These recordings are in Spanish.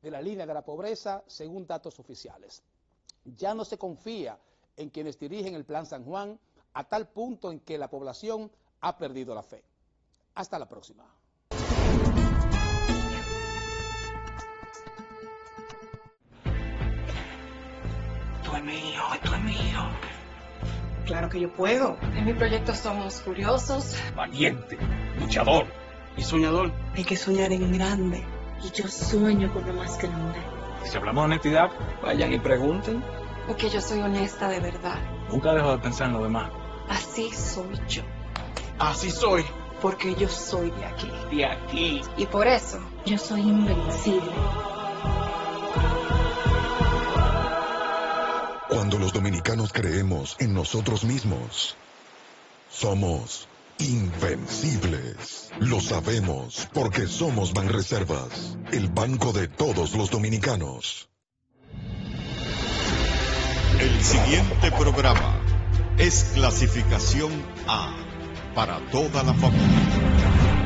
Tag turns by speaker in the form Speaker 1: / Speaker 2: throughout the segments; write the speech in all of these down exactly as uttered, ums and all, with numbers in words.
Speaker 1: de la línea de la pobreza según datos oficiales. Ya no se confía en quienes dirigen el Plan San Juan, a tal punto en que la población ha perdido la fe. Hasta la próxima.
Speaker 2: Tú es mío, tú es mío.
Speaker 3: Claro que yo puedo.
Speaker 4: En mi proyecto somos curiosos,
Speaker 2: Valiente, luchador y soñador.
Speaker 3: Hay que soñar en grande.
Speaker 5: Y yo sueño con lo más grande.
Speaker 2: Si hablamos de honestidad, vayan y pregunten.
Speaker 4: porque yo soy honesta de verdad.
Speaker 2: Nunca dejo de pensar en lo demás.
Speaker 4: Así soy yo,
Speaker 2: Así soy.
Speaker 3: Porque yo soy de aquí.
Speaker 2: De aquí.
Speaker 4: y por eso
Speaker 5: Yo soy invencible.
Speaker 6: Cuando los dominicanos creemos en nosotros mismos, somos invencibles. Lo sabemos porque somos Banreservas, el banco de todos los dominicanos.
Speaker 7: El siguiente programa es clasificación A para toda la familia.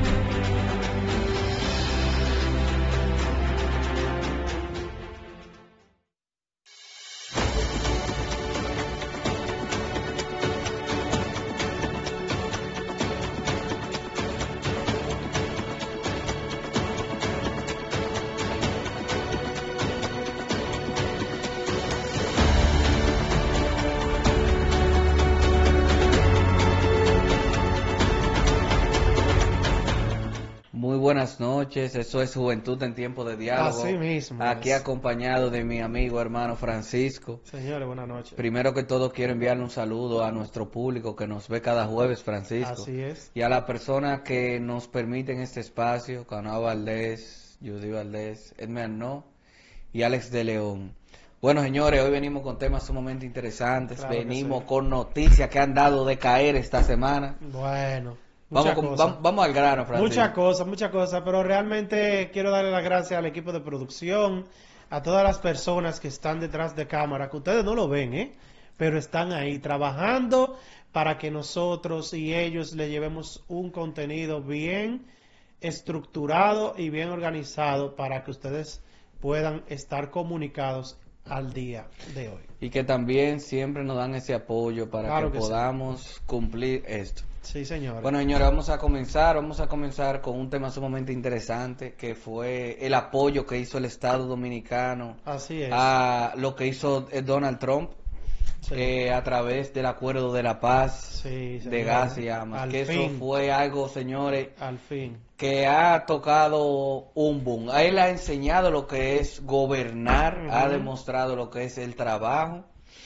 Speaker 8: Muy buenas noches, eso es Juventud en Tiempo de Diálogo.
Speaker 9: Así mismo
Speaker 8: Aquí
Speaker 9: es.
Speaker 8: acompañado de mi amigo hermano Francisco.
Speaker 9: Señores, buenas noches.
Speaker 8: Primero que todo quiero enviarle un saludo a nuestro público que nos ve cada jueves, Francisco.
Speaker 9: Así es.
Speaker 8: Y a la persona que nos permiten este espacio, Canao Valdés, Judy Valdés, Edme Arnaud y Alex de León. Bueno, señores, hoy venimos con temas sumamente interesantes,
Speaker 9: Claro que
Speaker 8: venimos
Speaker 9: sí.
Speaker 8: con noticias que han dado de caer esta semana.
Speaker 9: Bueno,
Speaker 8: Vamos,
Speaker 9: muchas
Speaker 8: con-
Speaker 9: cosas.
Speaker 8: vamos, vamos al grano, Francisco.
Speaker 9: Muchas cosas, muchas cosas, pero realmente quiero darle las gracias al equipo de producción, a todas las personas que están detrás de cámara, que ustedes no lo ven, ¿eh? Pero están ahí trabajando para que nosotros y ellos le llevemos un contenido bien estructurado y bien organizado para que ustedes puedan estar comunicados al día de hoy.
Speaker 8: Y que también siempre nos dan ese apoyo para
Speaker 9: Claro
Speaker 8: que,
Speaker 9: que sí.
Speaker 8: podamos cumplir esto.
Speaker 9: Sí, señor.
Speaker 8: Bueno, señores, vamos a comenzar, vamos a comenzar con un tema sumamente interesante, que fue el apoyo que hizo el Estado Dominicano
Speaker 9: Así es.
Speaker 8: a lo que hizo eh, Donald Trump,
Speaker 9: Sí.
Speaker 8: eh, a través del Acuerdo de la Paz
Speaker 9: Sí,
Speaker 8: de
Speaker 9: señor.
Speaker 8: gas y armas,
Speaker 9: Al
Speaker 8: que
Speaker 9: fin.
Speaker 8: eso fue algo, señores,
Speaker 9: Al fin.
Speaker 8: que ha tocado un boom. A él ha enseñado lo que es gobernar,
Speaker 9: Ujú.
Speaker 8: ha demostrado lo que es el trabajo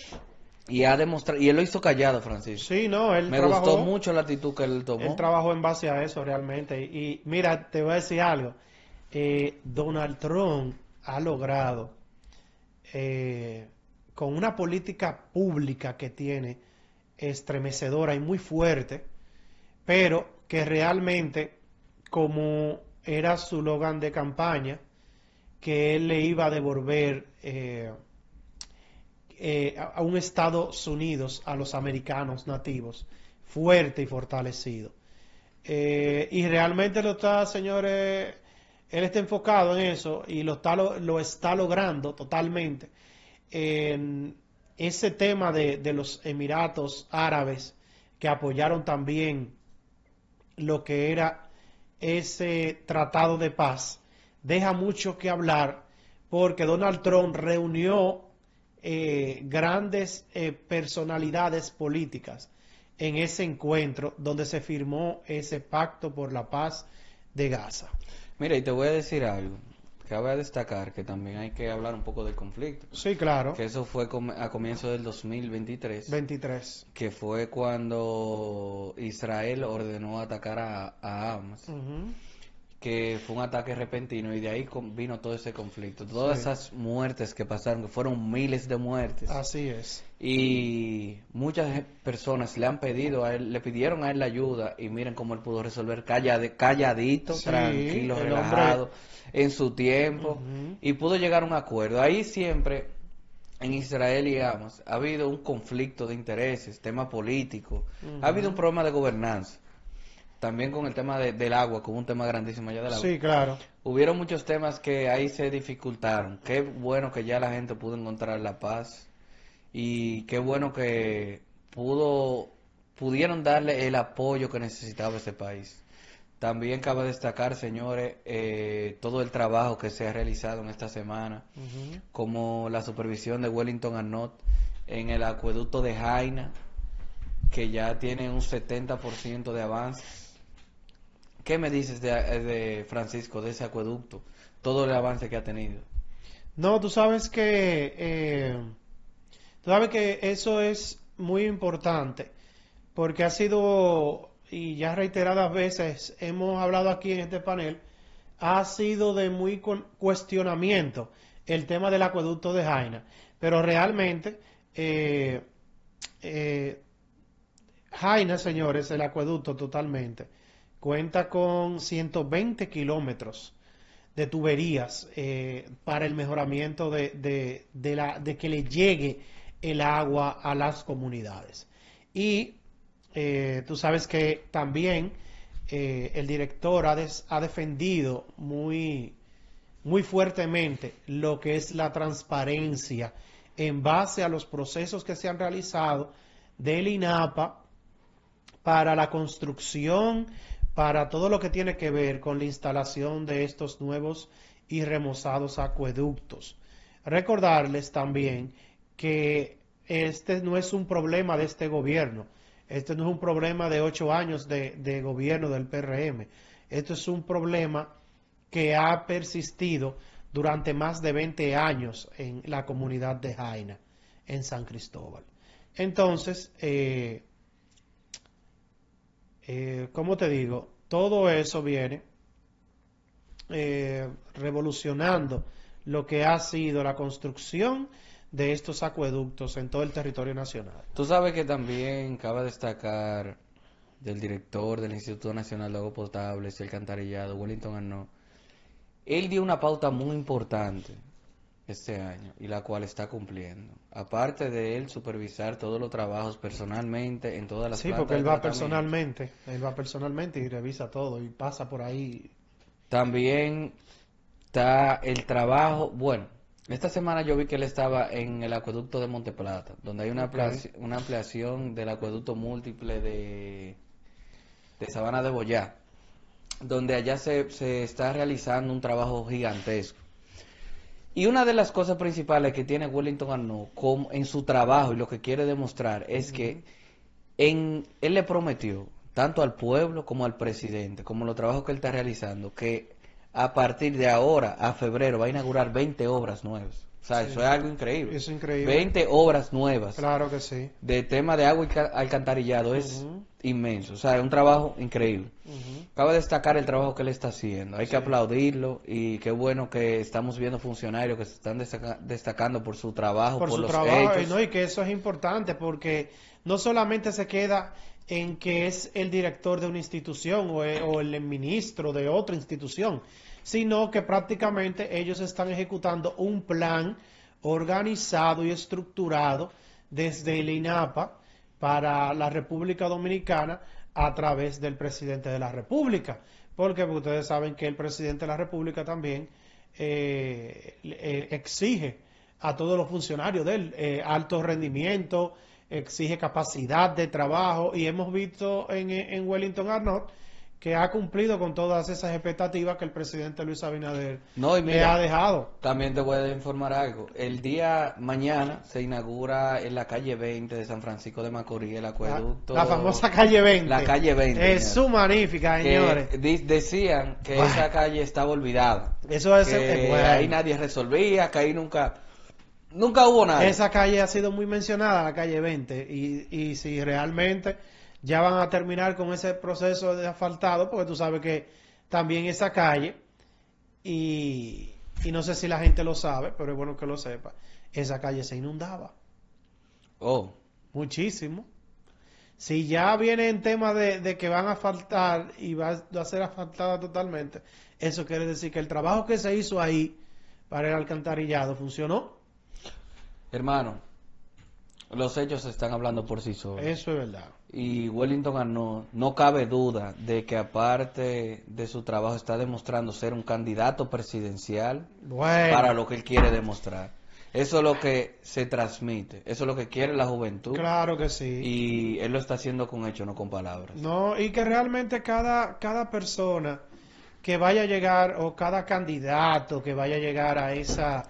Speaker 8: y ha demostrado, y él lo hizo callado, Francisco.
Speaker 9: Sí, no, él
Speaker 8: Me
Speaker 9: trabajó,
Speaker 8: gustó mucho la actitud que él tomó.
Speaker 9: él trabajó en base a eso realmente. Y mira, te voy a decir algo. Eh, Donald Trump ha logrado, eh, con una política pública que tiene, estremecedora y muy fuerte, pero que realmente, como era su logan de campaña, que él le iba a devolver eh, eh, a a un Estados Unidos, a los americanos nativos, fuerte y fortalecido. Eh, y realmente lo está, señores, él está enfocado en eso y lo está, lo, lo está logrando totalmente. En ese tema de, de los Emiratos Árabes, que apoyaron también lo que era ese tratado de paz, deja mucho que hablar, porque Donald Trump reunió eh, grandes eh, personalidades políticas en ese encuentro donde se firmó ese pacto por la paz de Gaza.
Speaker 8: Mira, y te voy a decir algo. Cabe destacar que también hay que hablar un poco del conflicto.
Speaker 9: Sí, claro.
Speaker 8: Que eso fue com- a comienzo del dos mil veintitrés,
Speaker 9: veintitrés.
Speaker 8: que fue cuando Israel ordenó atacar a, a Hamas,
Speaker 9: Ujú.
Speaker 8: que fue un ataque repentino y de ahí con- vino todo ese conflicto. Todas
Speaker 9: Sí.
Speaker 8: esas muertes que pasaron, que fueron miles de muertes.
Speaker 9: Así es.
Speaker 8: Y muchas ge- personas le han pedido a él, le pidieron a él la ayuda y miren cómo él pudo resolver callade- calladito,
Speaker 9: Sí,
Speaker 8: tranquilo,
Speaker 9: el
Speaker 8: relajado,
Speaker 9: hombre-
Speaker 8: en su tiempo,
Speaker 9: Ujú.
Speaker 8: y pudo llegar a un acuerdo. Ahí siempre, en Israel y Hamas, ha habido un conflicto de intereses, tema político,
Speaker 9: Ujú.
Speaker 8: ha habido un problema de gobernanza, también con el tema de- del agua, que hubo un tema grandísimo allá del agua.
Speaker 9: Sí, claro.
Speaker 8: hubieron muchos temas que ahí se dificultaron. Qué bueno que ya la gente pudo encontrar la paz y qué bueno que pudo pudieron darle el apoyo que necesitaba ese país. También cabe destacar, señores, eh, todo el trabajo que se ha realizado en esta semana, uh-huh. como la supervisión de Wellington Arnott en el acueducto de Jaina, que ya tiene un setenta por ciento de avances. ¿Qué me dices de, de Francisco, de ese acueducto? Todo el avance que ha tenido.
Speaker 9: No, tú sabes que eh, tú sabes que eso es muy importante, porque ha sido, y ya reiteradas veces hemos hablado aquí en este panel, ha sido de muy cuestionamiento el tema del acueducto de Jaina, pero realmente eh, eh, Jaina, señores, el acueducto totalmente cuenta con ciento veinte kilómetros de tuberías eh, para el mejoramiento de, de, de, la, de que le llegue el agua a las comunidades. Y eh, tú sabes que también eh, el director ha, des, ha defendido muy, muy fuertemente lo que es la transparencia en base a los procesos que se han realizado del INAPA para la construcción, para todo lo que tiene que ver con la instalación de estos nuevos y remozados acueductos. Recordarles también que este no es un problema de este gobierno, este no es un problema de ocho años de, de gobierno del P R M, esto es un problema que ha persistido durante más de veinte años en la comunidad de Jaina, en San Cristóbal. Entonces, eh, eh, ¿cómo te digo? Todo eso viene eh, revolucionando lo que ha sido la construcción de estos acueductos en todo el territorio nacional.
Speaker 8: Tú sabes que también cabe destacar del director del Instituto Nacional de Agua Potable y Alcantarillado, Wellington Arnott. Él dio una pauta muy importante este año y la cual está cumpliendo. Aparte de él supervisar todos los trabajos personalmente en todas las
Speaker 9: sí,
Speaker 8: plantas.
Speaker 9: Sí, porque él va personalmente, él va personalmente y revisa todo y pasa por ahí.
Speaker 8: También está el trabajo, bueno, esta semana yo vi que él estaba en el acueducto de Monteplata, donde hay una, okay. ampliación, una ampliación del acueducto múltiple de, de Sabana de Boyá, donde allá se, se está realizando un trabajo gigantesco. Y una de las cosas principales que tiene Wellington Arnott con, en su trabajo y lo que quiere demostrar es uh-huh. que en, él le prometió tanto al pueblo como al presidente, como los trabajos que él está realizando, que a partir de ahora a febrero va a inaugurar veinte obras nuevas. O sea, sí, eso es algo increíble.
Speaker 9: Es increíble.
Speaker 8: veinte obras nuevas.
Speaker 9: Claro que sí.
Speaker 8: De tema de agua y alcantarillado uh-huh. es inmenso. O sea, es un trabajo increíble. Uh-huh. Cabe destacar el trabajo que él está haciendo. Hay sí. que aplaudirlo y qué bueno que estamos viendo funcionarios que se están destaca- destacando por su trabajo, por,
Speaker 9: por su
Speaker 8: los
Speaker 9: trabajo,
Speaker 8: hechos.
Speaker 9: Y, no, y que eso es importante porque no solamente se queda en que es el director de una institución o el, o el ministro de otra institución, sino que prácticamente ellos están ejecutando un plan organizado y estructurado desde el INAPA para la República Dominicana a través del presidente de la República, porque ustedes saben que el presidente de la República también eh, eh, exige a todos los funcionarios de él eh, alto rendimiento, exige capacidad de trabajo, y hemos visto en, en Wellington Arnott que ha cumplido con todas esas expectativas que el presidente Luis Abinader
Speaker 8: no, y mira,
Speaker 9: le ha dejado.
Speaker 8: También te voy a informar algo. El día mañana se inaugura en la calle veinte de San Francisco de Macorís el acueducto.
Speaker 9: La, la famosa calle veinte.
Speaker 8: La calle veinte.
Speaker 9: Es su magnífica, señores.
Speaker 8: Que di- decían que bueno. esa calle estaba olvidada.
Speaker 9: Eso es,
Speaker 8: que
Speaker 9: es bueno.
Speaker 8: ahí nadie resolvía, que ahí nunca... Nunca hubo nada.
Speaker 9: Esa calle ha sido muy mencionada, la calle veinte, y, y si realmente ya van a terminar con ese proceso de asfaltado, porque tú sabes que también esa calle, y, y no sé si la gente lo sabe, pero es bueno que lo sepa, esa calle se inundaba.
Speaker 8: Oh.
Speaker 9: Muchísimo. Si ya viene en tema de, de que van a asfaltar y va a ser asfaltada totalmente, eso quiere decir que el trabajo que se hizo ahí para el alcantarillado funcionó.
Speaker 8: Hermano, Los hechos están hablando por sí solos.
Speaker 9: Eso es verdad.
Speaker 8: Y Wellington Arnaud, no cabe duda de que aparte de su trabajo está demostrando ser un candidato presidencial
Speaker 9: Bueno.
Speaker 8: para lo que él quiere demostrar. Eso es lo que se transmite, eso es lo que quiere la juventud.
Speaker 9: Claro que sí.
Speaker 8: Y él lo está haciendo con hechos, no con palabras.
Speaker 9: No, y que realmente cada, cada persona que vaya a llegar, o cada candidato que vaya a llegar a esa,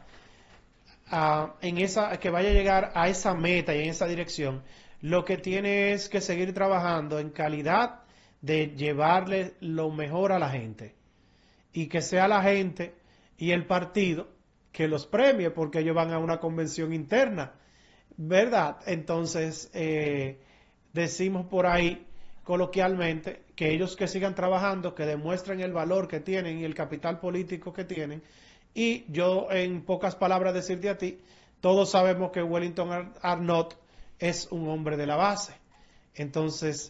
Speaker 9: a, en esa, que vaya a llegar a esa meta y en esa dirección, lo que tiene es que seguir trabajando en calidad de llevarle lo mejor a la gente. Y que sea la gente y el partido que los premie, porque ellos van a una convención interna, ¿verdad? Entonces, eh, decimos por ahí coloquialmente que ellos que sigan trabajando, que demuestren el valor que tienen y el capital político que tienen. Y yo, en pocas palabras, decirte a ti, todos sabemos que Wellington Ar- Arnaud es un hombre de la base. Entonces,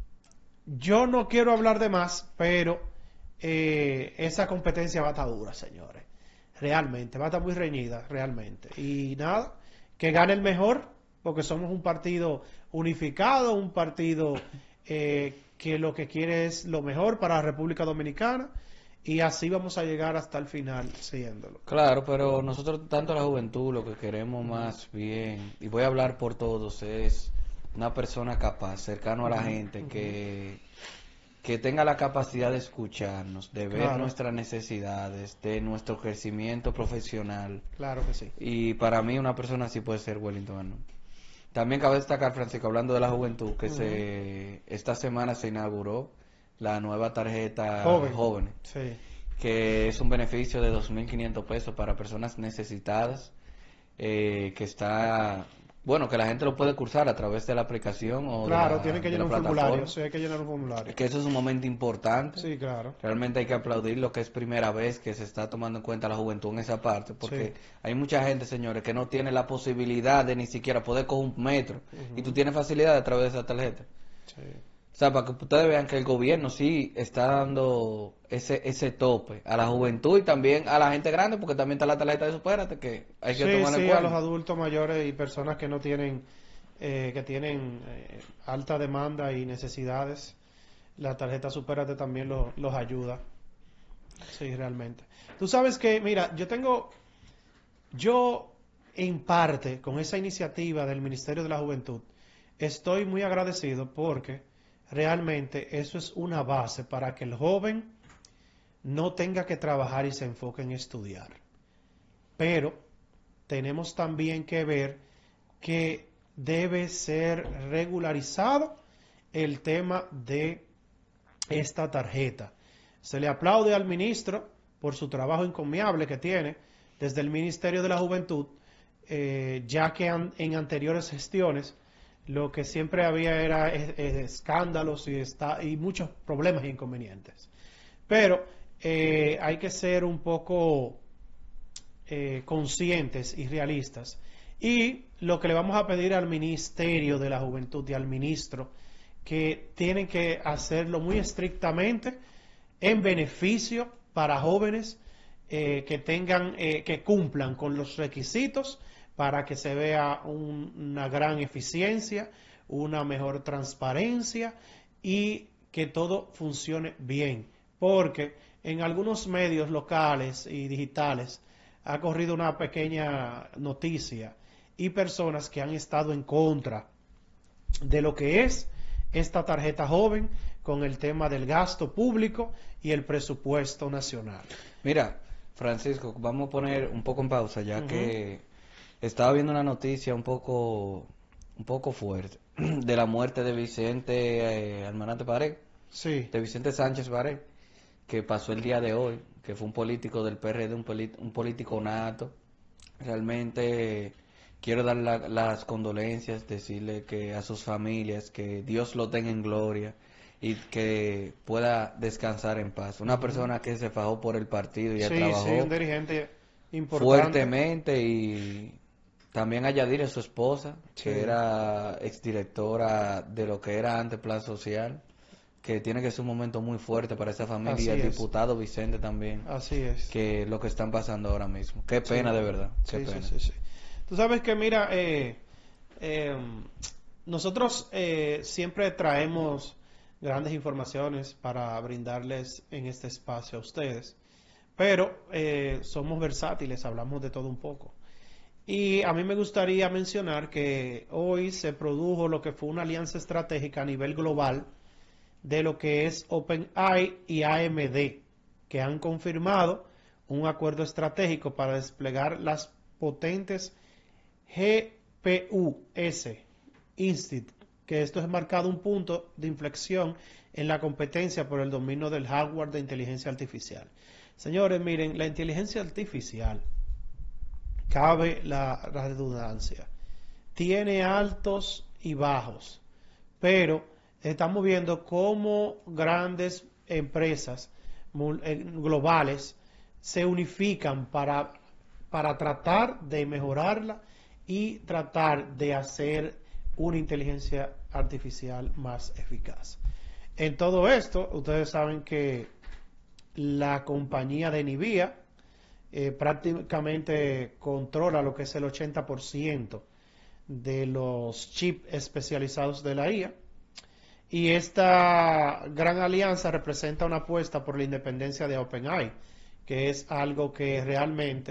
Speaker 9: yo no quiero hablar de más, pero eh, esa competencia va a estar dura, señores. Realmente, va a estar muy reñida, realmente. Y nada, que gane el mejor, porque somos un partido unificado, un partido eh, que lo que quiere es lo mejor para la República Dominicana, y así vamos a llegar hasta el final siéndolo.
Speaker 8: Claro, pero nosotros, tanto la juventud, lo que queremos más bien, y voy a hablar por todos, es una persona capaz, cercano a la gente, que, que tenga la capacidad de escucharnos, de ver
Speaker 9: Claro.
Speaker 8: nuestras necesidades, de nuestro crecimiento profesional.
Speaker 9: Claro que sí.
Speaker 8: Y para mí una persona así puede ser Wellington Arnaud. También cabe destacar, Francisco, hablando de la juventud, que
Speaker 9: Ujú.
Speaker 8: se esta semana se inauguró la nueva tarjeta
Speaker 9: Joven.
Speaker 8: joven,
Speaker 9: Sí.
Speaker 8: que es un beneficio de dos mil quinientos pesos para personas necesitadas, eh, que está, bueno, que la gente lo puede cursar a través de la aplicación o
Speaker 9: Claro,
Speaker 8: de la,
Speaker 9: tienen que
Speaker 8: de la
Speaker 9: llenar un
Speaker 8: plataforma,
Speaker 9: formulario. Sí, hay que llenar un formulario.
Speaker 8: que eso es un momento importante.
Speaker 9: Sí, claro.
Speaker 8: Realmente hay que aplaudir lo que es primera vez que se está tomando en cuenta la juventud en esa parte, porque
Speaker 9: Sí.
Speaker 8: hay mucha gente, señores, que no tiene la posibilidad de ni siquiera poder coger un metro,
Speaker 9: Ujú.
Speaker 8: y tú tienes facilidad a través de esa tarjeta.
Speaker 9: Sí.
Speaker 8: O sea, para que ustedes vean que el gobierno sí está dando ese ese tope a la juventud y también a la gente grande, porque también está la tarjeta de Supérate, que hay que
Speaker 9: Sí,
Speaker 8: tomarla en
Speaker 9: sí, a
Speaker 8: cuenta.
Speaker 9: los adultos mayores y personas que no tienen, eh, que tienen eh, alta demanda y necesidades, la tarjeta Supérate también lo- los ayuda. Sí, realmente. Tú sabes que, mira, yo tengo, yo en parte con esa iniciativa del Ministerio de la Juventud, estoy muy agradecido porque realmente eso es una base para que el joven no tenga que trabajar y se enfoque en estudiar. Pero tenemos también que ver que debe ser regularizado el tema de esta tarjeta. Se le aplaude al ministro por su trabajo encomiable que tiene desde el Ministerio de la Juventud, eh, ya que an- en anteriores gestiones lo que siempre había era eh, eh, escándalos y, está, y muchos problemas e inconvenientes. Pero eh, hay que ser un poco eh, conscientes y realistas. Y lo que le vamos a pedir al Ministerio de la Juventud y al ministro, que tienen que hacerlo muy estrictamente en beneficio para jóvenes eh, que tengan, eh, que cumplan con los requisitos para que se vea un- una gran eficiencia, una mejor transparencia y que todo funcione bien. Porque en algunos medios locales y digitales ha corrido una pequeña noticia y personas que han estado en contra de lo que es esta tarjeta joven con el tema del gasto público y el presupuesto nacional.
Speaker 8: Mira, Francisco, vamos a poner un poco en pausa, ya
Speaker 9: Ujú.
Speaker 8: que estaba viendo una noticia un poco un poco fuerte de la muerte de Vicente eh, Almarante Pared,
Speaker 9: Sí,
Speaker 8: de Vicente Sánchez Pared, que pasó el día de hoy, que fue un político del P R D, un, poli- un político nato. Realmente quiero dar la- las condolencias, decirle que a sus familias, que Dios lo tenga en gloria y que pueda descansar en paz. Una persona que se fajó por el partido y
Speaker 9: sí,
Speaker 8: trabajó
Speaker 9: sí, un dirigente importante.
Speaker 8: fuertemente, y también a Yadira, su esposa, que
Speaker 9: Sí.
Speaker 8: era exdirectora de lo que era antes Plan Social, que tiene que ser un momento muy fuerte para esa familia,
Speaker 9: Así
Speaker 8: y el
Speaker 9: es.
Speaker 8: diputado Vicente también,
Speaker 9: Así es.
Speaker 8: que lo que están pasando ahora mismo. Qué pena,
Speaker 9: Sí.
Speaker 8: de verdad, qué
Speaker 9: Sí, sí,
Speaker 8: pena.
Speaker 9: sí, sí. Tú sabes que, mira, eh, Eh, nosotros eh, siempre traemos grandes informaciones para brindarles en este espacio a ustedes, pero eh, somos versátiles, hablamos de todo un poco. Y a mí me gustaría mencionar que hoy se produjo lo que fue una alianza estratégica a nivel global de lo que es OpenAI y A M D, que han confirmado un acuerdo estratégico para desplegar las potentes G P U S Instinct, que esto es marcado un punto de inflexión en la competencia por el dominio del hardware de inteligencia artificial. Señores, miren, la inteligencia artificial, cabe la redundancia, tiene altos y bajos, pero estamos viendo cómo grandes empresas globales se unifican para, para tratar de mejorarla y tratar de hacer una inteligencia artificial más eficaz. En todo esto, ustedes saben que la compañía de NVIDIA eh, prácticamente controla lo que es el ochenta por ciento de los chips especializados de la I A, y esta gran alianza representa una apuesta por la independencia de OpenAI, que es algo que realmente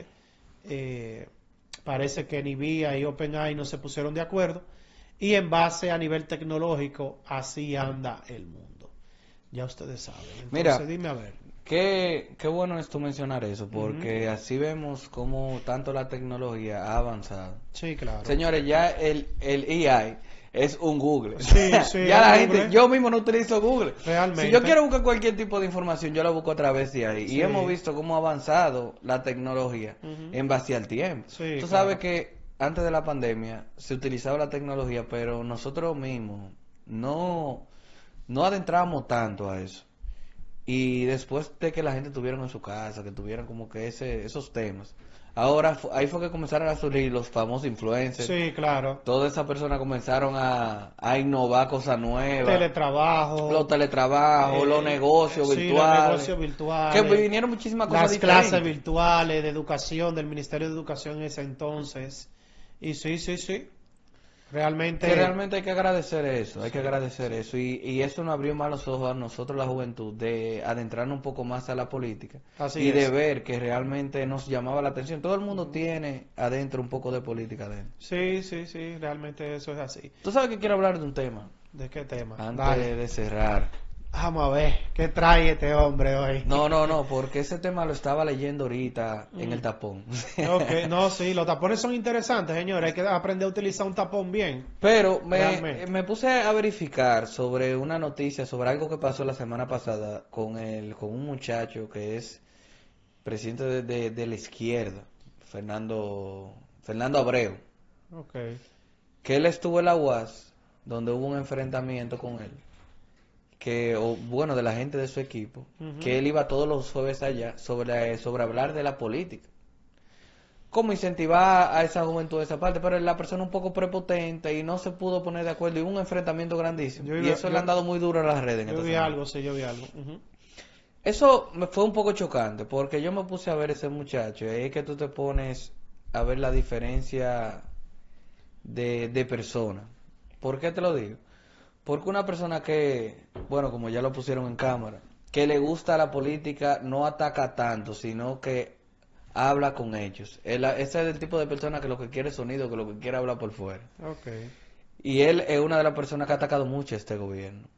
Speaker 9: eh, parece que NVIDIA y OpenAI no se pusieron de acuerdo, y en base a nivel tecnológico así anda el mundo. Ya ustedes saben. Entonces,
Speaker 8: Mira,
Speaker 9: dime a ver.
Speaker 8: Qué, qué bueno es tú mencionar eso, porque uh-huh. así vemos cómo tanto la tecnología ha avanzado.
Speaker 9: Sí, claro.
Speaker 8: Señores, ya el, el A I es un Google.
Speaker 9: Sí, sí,
Speaker 8: ya la
Speaker 9: Google.
Speaker 8: gente, yo mismo no utilizo Google.
Speaker 9: Realmente.
Speaker 8: Si yo quiero buscar cualquier tipo de información, yo la busco a través de ahí. Sí. Y hemos visto cómo ha avanzado la tecnología uh-huh. en base al tiempo.
Speaker 9: Sí,
Speaker 8: tú
Speaker 9: claro.
Speaker 8: sabes que antes de la pandemia se utilizaba la tecnología, pero nosotros mismos no, no adentramos tanto a eso. Y después de que la gente tuviera en su casa, que tuvieran como que ese, esos temas, ahora ahí fue que comenzaron a surgir los famosos influencers.
Speaker 9: Sí, claro.
Speaker 8: Todas esas personas comenzaron a, a innovar cosas nuevas.
Speaker 9: Teletrabajo.
Speaker 8: Los teletrabajos, eh, los negocios
Speaker 9: sí,
Speaker 8: virtuales.
Speaker 9: los negocios virtuales.
Speaker 8: Que vinieron muchísimas cosas
Speaker 9: Las
Speaker 8: diferentes.
Speaker 9: clases virtuales de educación, del Ministerio de Educación en ese entonces. Y sí, sí, sí. Realmente...
Speaker 8: Que realmente hay que agradecer eso, hay que agradecer eso. Y, y eso nos abrió más los ojos a nosotros, la juventud, de adentrarnos un poco más a la política.
Speaker 9: Así
Speaker 8: y
Speaker 9: es.
Speaker 8: de ver que realmente nos llamaba la atención. Todo el mundo tiene adentro un poco de política adentro.
Speaker 9: Sí, sí, sí, realmente eso es así.
Speaker 8: ¿Tú sabes que quiero hablar de un tema?
Speaker 9: ¿De qué tema?
Speaker 8: Antes
Speaker 9: Dale.
Speaker 8: de cerrar.
Speaker 9: Vamos a ver, ¿qué trae este hombre hoy?
Speaker 8: No, no, no, porque ese tema lo estaba leyendo ahorita en el tapón.
Speaker 9: Okay, no, sí, los tapones son interesantes, señores. Hay que aprender a utilizar un tapón bien.
Speaker 8: Pero me, me puse a verificar sobre una noticia, sobre algo que pasó la semana pasada con el, con un muchacho que es presidente de, de, de la izquierda, Fernando, Fernando Abreu.
Speaker 9: Okay.
Speaker 8: Que él estuvo en la U A S, donde hubo un enfrentamiento con él. Que, o, bueno, de la gente de su equipo, uh-huh. que él iba todos los jueves allá sobre, sobre hablar de la política, cómo incentivar a esa juventud de esa parte, pero la persona un poco prepotente y no se pudo poner de acuerdo y hubo un enfrentamiento grandísimo,
Speaker 9: yo
Speaker 8: y
Speaker 9: vi,
Speaker 8: eso
Speaker 9: yo,
Speaker 8: le han dado muy duro a las redes. En
Speaker 9: yo vi
Speaker 8: semana.
Speaker 9: algo, sí, yo vi algo. Uh-huh.
Speaker 8: Eso me fue un poco chocante, porque yo me puse a ver ese muchacho, y ahí es que tú te pones a ver la diferencia de, de persona. ¿Por qué te lo digo? Porque una persona que, bueno, como ya lo pusieron en cámara, que le gusta la política, no ataca tanto, sino que habla con hechos. Él, ese es el tipo de persona que lo que quiere es sonido, que lo que quiere hablar por fuera.
Speaker 9: Okay.
Speaker 8: Y él es una de las personas que ha atacado mucho a este gobierno.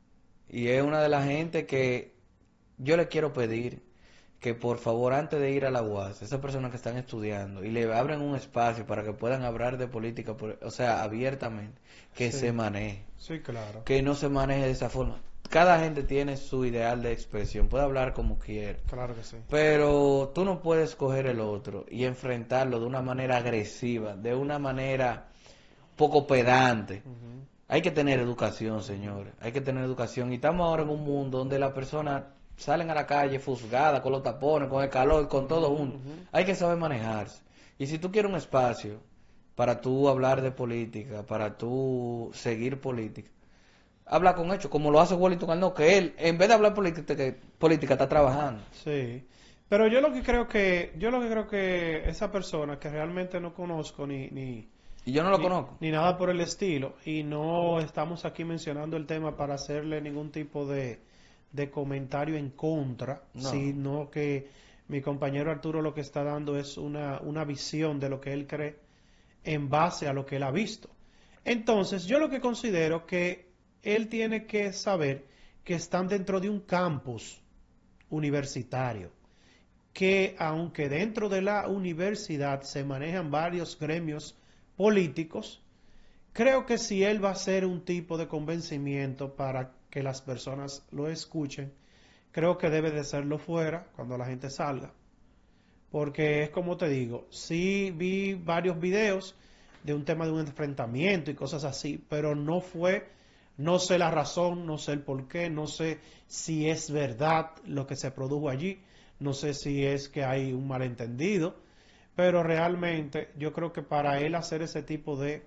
Speaker 8: Y es una de las gente que yo le quiero pedir que por favor, antes de ir a la U A S, esas personas que están estudiando y le abren un espacio para que puedan hablar de política, o sea, abiertamente, que
Speaker 9: sí.
Speaker 8: se maneje.
Speaker 9: Sí, claro.
Speaker 8: Que no se maneje de esa forma. Cada gente tiene su ideal de expresión, puede hablar como quiera.
Speaker 9: Claro que sí.
Speaker 8: Pero tú no puedes coger el otro y enfrentarlo de una manera agresiva, de una manera poco pedante. Uh-huh. Hay que tener educación, señores. Hay que tener educación. Y estamos ahora en un mundo donde las personas salen a la calle fusgadas, con los tapones, con el calor, con todo junto. Uh-huh. Hay que saber manejarse. Y si tú quieres un espacio para tú hablar de política, para tú seguir política, habla con hechos, como lo hace Wellington Arnaud, que él, en vez de hablar política, política está trabajando.
Speaker 9: Sí. Pero yo lo que creo que, yo lo que creo que esa persona que realmente no conozco ni, ni,
Speaker 8: Y yo no lo
Speaker 9: ni,
Speaker 8: conozco.
Speaker 9: Ni nada por el estilo. Y no estamos aquí mencionando el tema para hacerle ningún tipo de, de comentario en contra,
Speaker 8: No.
Speaker 9: sino que mi compañero Arturo lo que está dando es una, una visión de lo que él cree en base a lo que él ha visto. Entonces, yo lo que considero que él tiene que saber que están dentro de un campus universitario, que aunque dentro de la universidad se manejan varios gremios políticos, creo que si él va a hacer un tipo de convencimiento para que las personas lo escuchen, creo que debe de hacerlo fuera cuando la gente salga, porque es como te digo, sí vi varios videos de un tema de un enfrentamiento y cosas así, pero no fue, no sé la razón, no sé el por qué, no sé si es verdad lo que se produjo allí, no sé si es que hay un malentendido, pero realmente yo creo que para él hacer ese tipo de,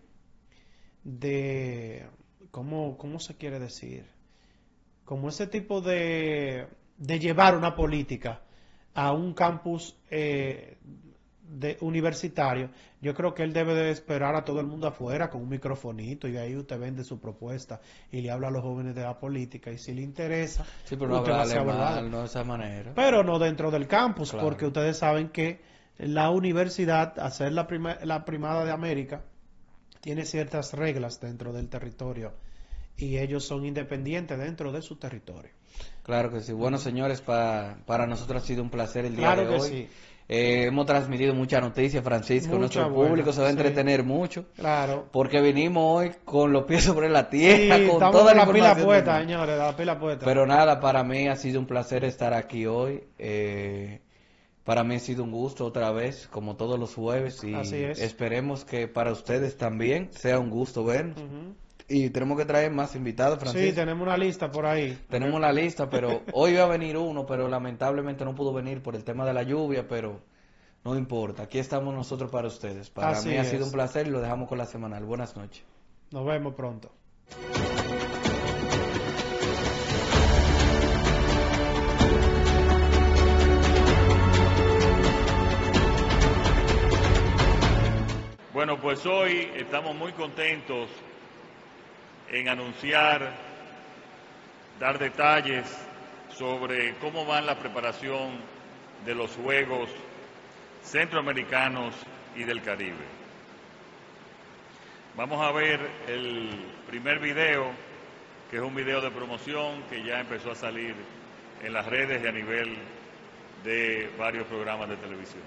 Speaker 9: de ¿cómo, cómo se quiere decir? Como ese tipo de, de llevar una política a un campus eh, de universitario, yo creo que él debe de esperar a todo el mundo afuera con un microfonito y ahí usted vende su propuesta y le habla a los jóvenes de la política y si le interesa,
Speaker 8: Sí, pero no
Speaker 9: usted va a
Speaker 8: hablarle
Speaker 9: ser abordado.
Speaker 8: mal, no de esa manera.
Speaker 9: Pero no dentro del campus,
Speaker 8: Claro.
Speaker 9: porque ustedes saben que la universidad, al ser la, prima, la primada de América, tiene ciertas reglas dentro del territorio y ellos son independientes dentro de su territorio.
Speaker 8: Claro que sí. Bueno, señores, pa, para nosotros ha sido un placer el día
Speaker 9: Claro
Speaker 8: de
Speaker 9: que
Speaker 8: hoy.
Speaker 9: sí.
Speaker 8: Eh, hemos transmitido mucha noticia, Francisco.
Speaker 9: Mucha
Speaker 8: Nuestro
Speaker 9: buena,
Speaker 8: público se va a
Speaker 9: sí.
Speaker 8: entretener mucho.
Speaker 9: Claro.
Speaker 8: Porque vinimos hoy con los pies sobre la tierra,
Speaker 9: Sí,
Speaker 8: con
Speaker 9: estamos
Speaker 8: toda
Speaker 9: con
Speaker 8: la,
Speaker 9: la pila
Speaker 8: información
Speaker 9: puesta,
Speaker 8: del mundo.
Speaker 9: señores, la pila puesta.
Speaker 8: Pero nada, para mí ha sido un placer estar aquí hoy. Eh, para mí ha sido un gusto otra vez, como todos los jueves. Y
Speaker 9: Así es.
Speaker 8: esperemos que para ustedes también sea un gusto vernos.
Speaker 9: Ujú.
Speaker 8: Y tenemos que traer más invitados, Francisco.
Speaker 9: Sí, tenemos una lista por ahí.
Speaker 8: Tenemos la lista, pero hoy iba a venir uno, pero lamentablemente no pudo venir por el tema de la lluvia, pero no importa. Aquí estamos nosotros para ustedes. Para
Speaker 9: Así
Speaker 8: mí ha
Speaker 9: es.
Speaker 8: sido un placer y lo dejamos con la semanal. Buenas noches.
Speaker 9: Nos vemos pronto.
Speaker 10: Bueno, pues hoy estamos muy contentos en anunciar, dar detalles sobre cómo va la preparación de los Juegos Centroamericanos y del Caribe. Vamos a ver el primer video, que es un video de promoción que ya empezó a salir en las redes y a nivel de varios programas de televisión.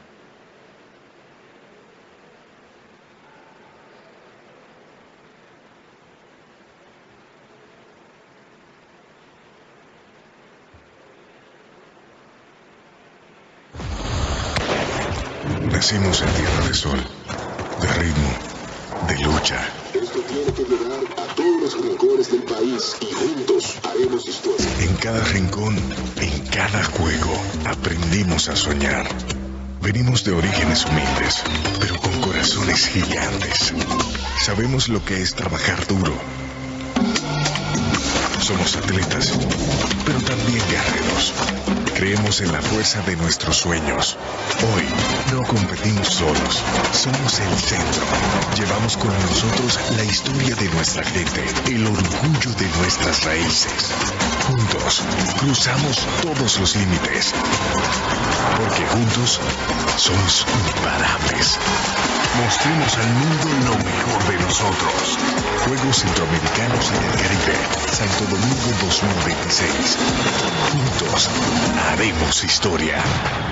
Speaker 6: Nacimos en tierra de sol, de ritmo, de lucha.
Speaker 11: Esto tiene que llegar a todos los rincones del país y juntos haremos historia.
Speaker 6: En cada rincón, en cada juego, aprendimos a soñar. Venimos de orígenes humildes, pero con corazones gigantes. Sabemos lo que es trabajar duro. Somos atletas, pero también guerreros. Creemos en la fuerza de nuestros sueños. Hoy no competimos solos, somos el centro. Llevamos con nosotros la historia de nuestra gente, el orgullo de nuestras raíces. Juntos cruzamos todos los límites, porque juntos somos imparables. Mostremos al mundo lo mejor de nosotros. Juegos Centroamericanos y del Caribe, Santo Domingo dos mil veintiséis. Juntos haremos historia.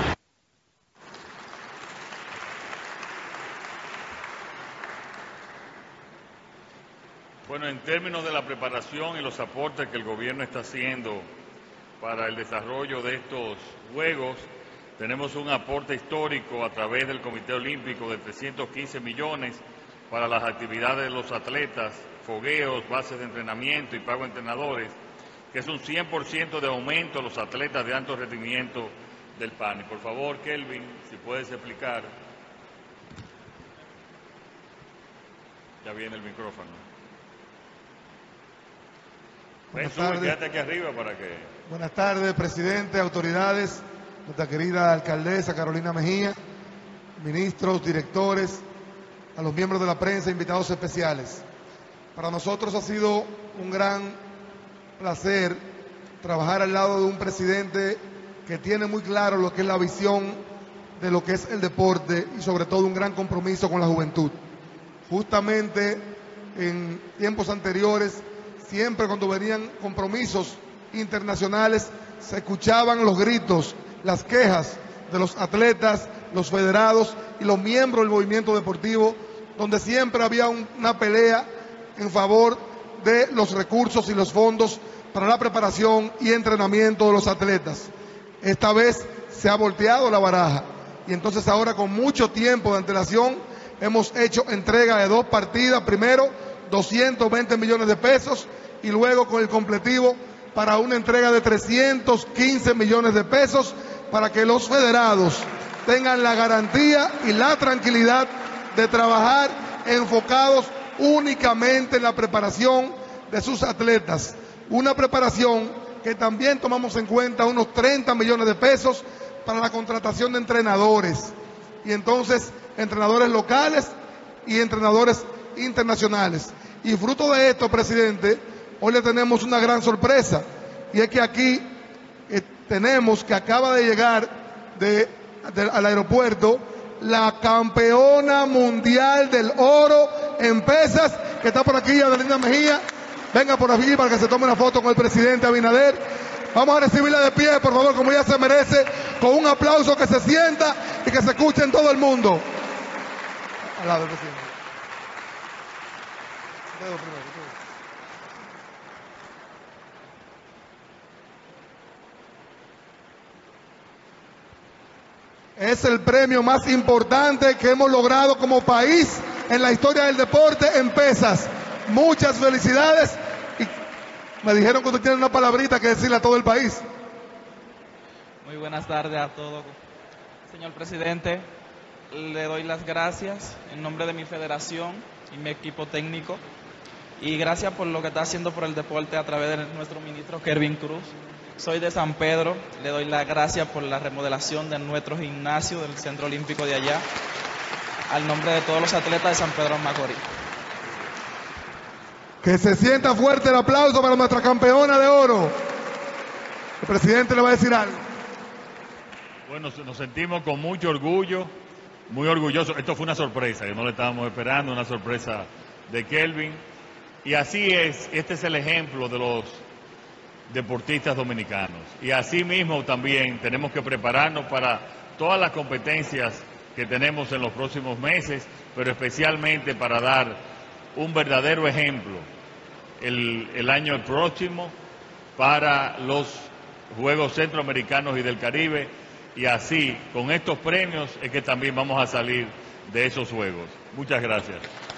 Speaker 10: Bueno, en términos de la preparación y los aportes que el gobierno está haciendo para el desarrollo de estos Juegos, tenemos un aporte histórico a través del Comité Olímpico de trescientos quince millones para las actividades de los atletas, fogueos, bases de entrenamiento y pago a entrenadores, que es un cien por ciento de aumento a los atletas de alto rendimiento del P A N I. Por favor, Kelvin, si puedes explicar. Ya viene el micrófono. Ven,
Speaker 12: Buenas
Speaker 10: sube,
Speaker 12: tardes.
Speaker 10: quédate aquí arriba para que...
Speaker 12: Buenas tardes, presidente, autoridades, nuestra querida alcaldesa Carolina Mejía, ministros, directores, a los miembros de la prensa, invitados especiales. Para nosotros ha sido un gran placer trabajar al lado de un presidente que tiene muy claro lo que es la visión de lo que es el deporte y sobre todo un gran compromiso con la juventud. Justamente en tiempos anteriores, siempre cuando venían compromisos internacionales, se escuchaban los gritos, las quejas de los atletas, los federados y los miembros del movimiento deportivo, donde siempre había un, una pelea en favor de los recursos y los fondos para la preparación y entrenamiento de los atletas. Esta vez se ha volteado la baraja y entonces ahora con mucho tiempo de antelación hemos hecho entrega de dos partidas, primero doscientos veinte millones de pesos y luego con el completivo para una entrega de trescientos quince millones de pesos para que los federados tengan la garantía y la tranquilidad de trabajar enfocados únicamente en la preparación de sus atletas. Una preparación que también tomamos en cuenta unos treinta millones de pesos para la contratación de entrenadores. Y entonces, entrenadores locales y entrenadores internacionales. Y fruto de esto, presidente, hoy le tenemos una gran sorpresa. Y es que aquí eh, tenemos que acaba de llegar de, de, al aeropuerto la campeona mundial del oro en pesas, que está por aquí, Adelina Mejía. Venga por aquí para que se tome una foto con el presidente Abinader. Vamos a recibirla de pie, por favor, como ella se merece, con un aplauso que se sienta y que se escuche en todo el mundo. Al lado del presidente. Dedo primero, dedo. Es el premio más importante que hemos logrado como país en la historia del deporte en pesas. Muchas felicidades. Y me dijeron que usted tiene una palabrita que decirle a todo el país.
Speaker 13: Muy buenas tardes a todos. Señor presidente, le doy las gracias en nombre de mi federación y mi equipo técnico. Y gracias por lo que está haciendo por el deporte a través de nuestro ministro Kervin Cruz. Soy de San Pedro, le doy las gracias por la remodelación de nuestro gimnasio del Centro Olímpico de allá, al nombre de todos los atletas de San Pedro de Macorís.
Speaker 12: Que se sienta fuerte el aplauso para nuestra campeona de oro. El presidente le va a decir algo.
Speaker 10: Bueno, nos sentimos con mucho orgullo, muy orgullosos. Esto fue una sorpresa, que no le estábamos esperando, una sorpresa de Kelvin. Y así es, este es el ejemplo de los deportistas dominicanos. Y así mismo también tenemos que prepararnos para todas las competencias que tenemos en los próximos meses, pero especialmente para dar un verdadero ejemplo el, el año próximo para los Juegos Centroamericanos y del Caribe, y así, con estos premios, es que también vamos a salir de esos Juegos. Muchas gracias.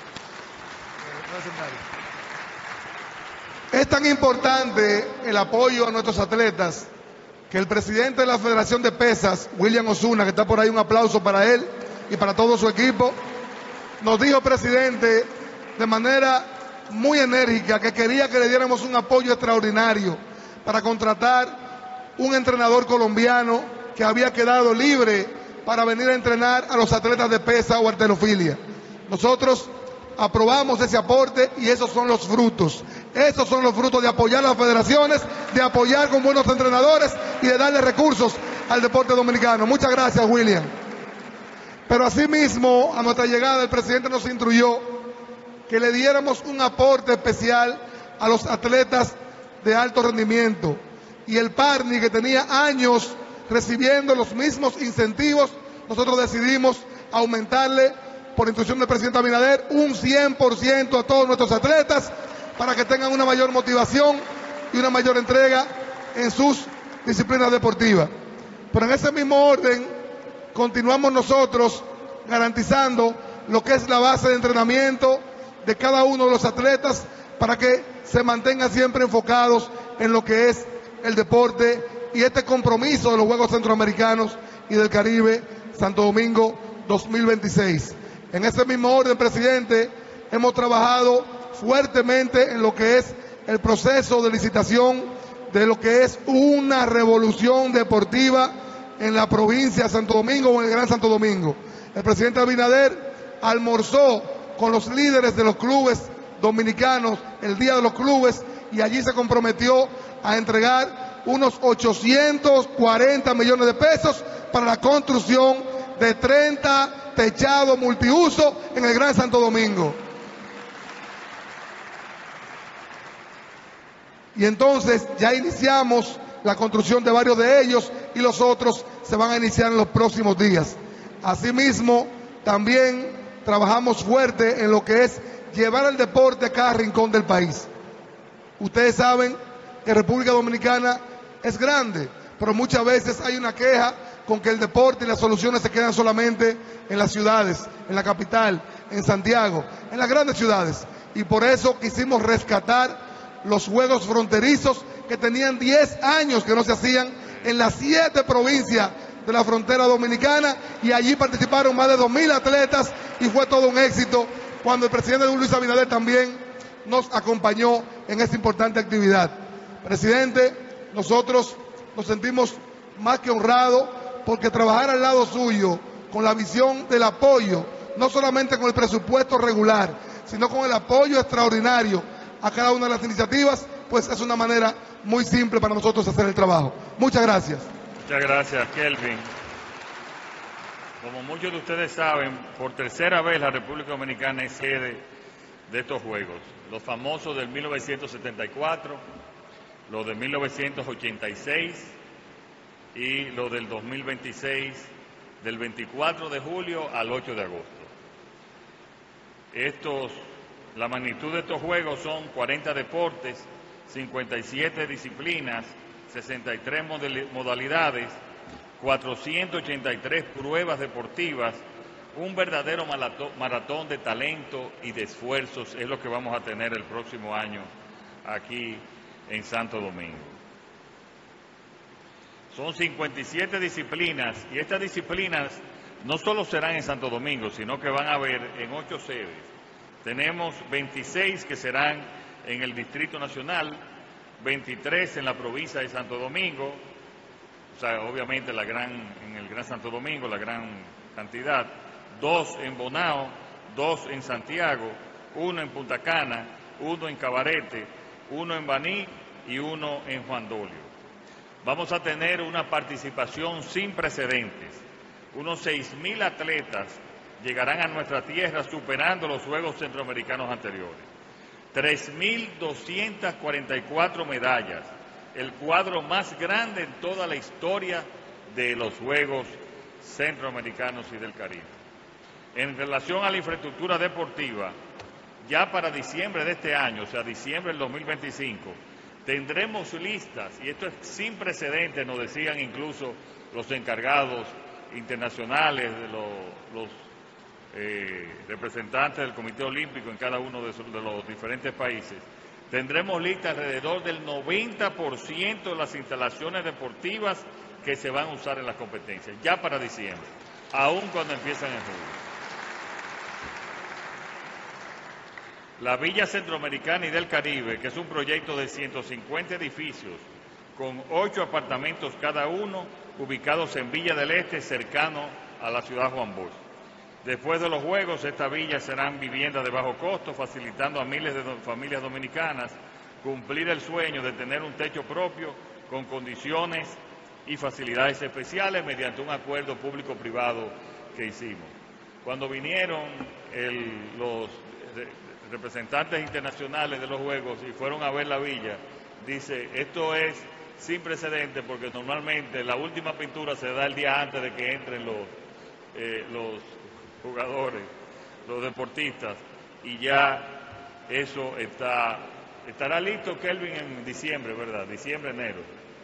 Speaker 12: Es tan importante el apoyo a nuestros atletas que el presidente de la Federación de Pesas, William Osuna, que está por ahí, un aplauso para él y para todo su equipo, nos dijo, presidente, de manera muy enérgica, que quería que le diéramos un apoyo extraordinario para contratar un entrenador colombiano que había quedado libre para venir a entrenar a los atletas de pesa o halterofilia. Nosotros aprobamos ese aporte y esos son los frutos. Esos son los frutos de apoyar a las federaciones, de apoyar con buenos entrenadores y de darle recursos al deporte dominicano. Muchas gracias, William. Pero asimismo, a nuestra llegada, el presidente nos instruyó que le diéramos un aporte especial a los atletas de alto rendimiento. Y el PARNI, que tenía años recibiendo los mismos incentivos, nosotros decidimos aumentarle, por instrucción del presidente Abinader, un cien por ciento a todos nuestros atletas para que tengan una mayor motivación y una mayor entrega en sus disciplinas deportivas. Pero en ese mismo orden, continuamos nosotros garantizando lo que es la base de entrenamiento de cada uno de los atletas para que se mantengan siempre enfocados en lo que es el deporte y este compromiso de los Juegos Centroamericanos y del Caribe Santo Domingo dos mil veintiséis. En ese mismo orden, presidente, hemos trabajado fuertemente en lo que es el proceso de licitación de lo que es una revolución deportiva en la provincia de Santo Domingo o en el Gran Santo Domingo. El presidente Abinader almorzó con los líderes de los clubes dominicanos el Día de los Clubes y allí se comprometió a entregar unos ochocientos cuarenta millones de pesos para la construcción de treinta techados multiuso en el Gran Santo Domingo. Y entonces ya iniciamos la construcción de varios de ellos y los otros se van a iniciar en los próximos días. Asimismo, también trabajamos fuerte en lo que es llevar el deporte a cada rincón del país. Ustedes saben que República Dominicana es grande, pero muchas veces hay una queja con que el deporte y las soluciones se quedan solamente en las ciudades, en la capital, en Santiago, en las grandes ciudades. Y por eso quisimos rescatar los juegos fronterizos que tenían diez años que no se hacían en las siete provincias de la frontera dominicana, y allí participaron más de dos mil atletas y fue todo un éxito cuando el presidente Luis Abinader también nos acompañó en esta importante actividad. Presidente, nosotros nos sentimos más que honrados porque trabajar al lado suyo con la visión del apoyo, no solamente con el presupuesto regular, sino con el apoyo extraordinario a cada una de las iniciativas, pues es una manera muy simple para nosotros hacer el trabajo. Muchas gracias.
Speaker 10: Muchas gracias, Kelvin. Como muchos de ustedes saben, por tercera vez la República Dominicana es sede de estos Juegos. Los famosos del mil novecientos setenta y cuatro, los de mil novecientos ochenta y seis y los del dos mil veintiséis, del veinticuatro de julio al ocho de agosto. Estos, la magnitud de estos Juegos son cuarenta deportes, cincuenta y siete disciplinas, sesenta y tres modalidades, cuatrocientas ochenta y tres pruebas deportivas, un verdadero maratón de talento y de esfuerzos es lo que vamos a tener el próximo año aquí en Santo Domingo. Son cincuenta y siete disciplinas y estas disciplinas no solo serán en Santo Domingo, sino que van a haber en ocho sedes. Tenemos veintiséis que serán en el Distrito Nacional, veintitrés en la provincia de Santo Domingo, o sea, obviamente la gran, en el Gran Santo Domingo, la gran cantidad, dos en Bonao, dos en Santiago, uno en Punta Cana, uno en Cabarete, uno en Baní y uno en Juan Dolio. Vamos a tener una participación sin precedentes. Unos seis mil atletas llegarán a nuestra tierra superando los Juegos Centroamericanos anteriores. tres mil doscientas cuarenta y cuatro medallas, el cuadro más grande en toda la historia de los Juegos Centroamericanos y del Caribe. En relación a la infraestructura deportiva, ya para diciembre de este año, o sea, diciembre del dos mil veinticinco, tendremos listas, y esto es sin precedentes, nos decían incluso los encargados internacionales, de los, los eh, representantes del Comité Olímpico en cada uno de, de los diferentes países, tendremos lista alrededor del noventa por ciento de las instalaciones deportivas que se van a usar en las competencias, ya para diciembre, aún cuando empiezan en julio. La Villa Centroamericana y del Caribe, que es un proyecto de ciento cincuenta edificios con ocho apartamentos cada uno, ubicados en Villa del Este, cercano a la ciudad Juan Bosch. Después de los Juegos, estas villas serán viviendas de bajo costo, facilitando a miles de familias dominicanas cumplir el sueño de tener un techo propio con condiciones y facilidades especiales mediante un acuerdo público-privado que hicimos. Cuando vinieron el, los representantes internacionales de los Juegos y fueron a ver la villa, dice, esto es sin precedentes porque normalmente la última pintura se da el día antes de que entren los, eh, los jugadores, los deportistas, y ya eso está, estará listo, Kelvin, en diciembre, ¿verdad? Diciembre, enero.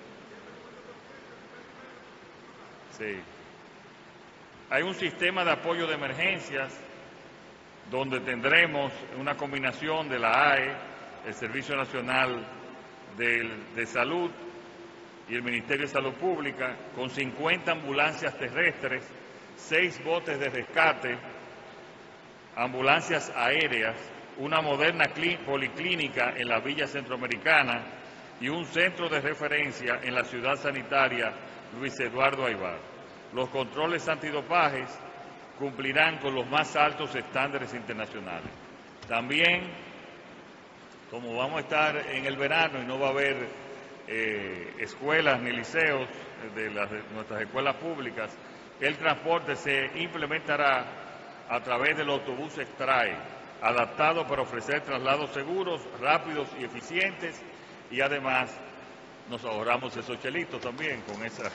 Speaker 10: Sí. Hay un sistema de apoyo de emergencias donde tendremos una combinación de la A E, el Servicio Nacional de, de Salud y el Ministerio de Salud Pública, con cincuenta ambulancias terrestres, seis botes de rescate, ambulancias aéreas, una moderna policlínica en la Villa Centroamericana y un centro de referencia en la ciudad sanitaria Luis Eduardo Aybar. Los controles antidopajes cumplirán con los más altos estándares internacionales. También, como vamos a estar en el verano y no va a haber eh, escuelas ni liceos de, las, de nuestras escuelas públicas, el transporte se implementará a través del autobús Extrae, adaptado para ofrecer traslados seguros, rápidos y eficientes, y además nos ahorramos esos chelitos también con esa.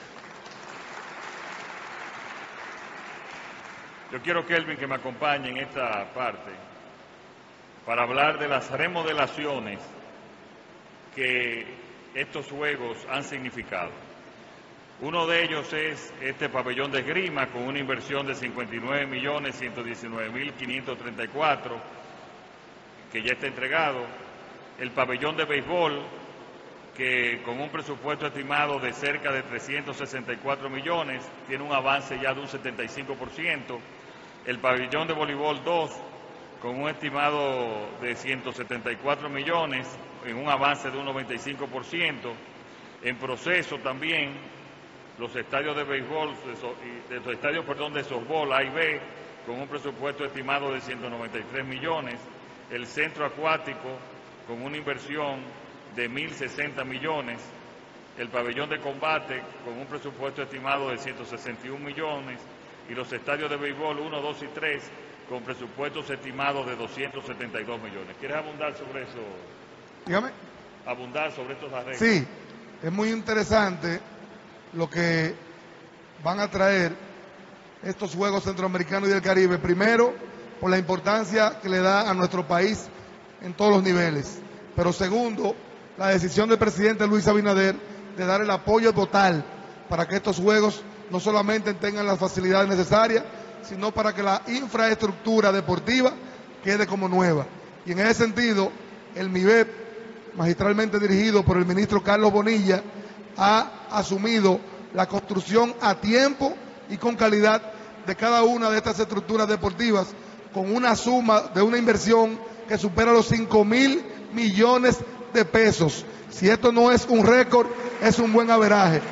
Speaker 10: Yo quiero, Kelvin, que me acompañe en esta parte para hablar de las remodelaciones que estos juegos han significado. Uno de ellos es este pabellón de esgrima con una inversión de cincuenta y nueve millones ciento diecinueve mil quinientos treinta y cuatro, que ya está entregado. El pabellón de béisbol, que con un presupuesto estimado de cerca de trescientos sesenta y cuatro millones, tiene un avance ya de un setenta y cinco por ciento. El pabellón de voleibol dos, con un estimado de ciento setenta y cuatro millones, en un avance de un noventa y cinco por ciento. En proceso también los estadios de béisbol, de los estadios, perdón, de softball A y B, con un presupuesto estimado de ciento noventa y tres millones. El centro acuático, con una inversión de mil sesenta millones. El pabellón de combate, con un presupuesto estimado de ciento sesenta y un millones. Y los estadios de béisbol uno, dos y tres, con presupuestos estimados de doscientos setenta y dos millones. ¿Quieres abundar sobre eso?
Speaker 12: Dígame.
Speaker 10: Abundar sobre estos arreglos.
Speaker 12: Sí, es muy interesante lo que van a traer estos Juegos Centroamericanos y del Caribe. Primero, por la importancia que le da a nuestro país en todos los niveles. Pero segundo, la decisión del presidente Luis Abinader de dar el apoyo total para que estos Juegos no solamente tengan las facilidades necesarias, sino para que la infraestructura deportiva quede como nueva. Y en ese sentido, el MIBEP, magistralmente dirigido por el ministro Carlos Bonilla, ha asumido la construcción a tiempo y con calidad de cada una de estas estructuras deportivas, con una suma de una inversión que supera los cinco mil millones de pesos. Si esto no es un récord, es un buen averaje.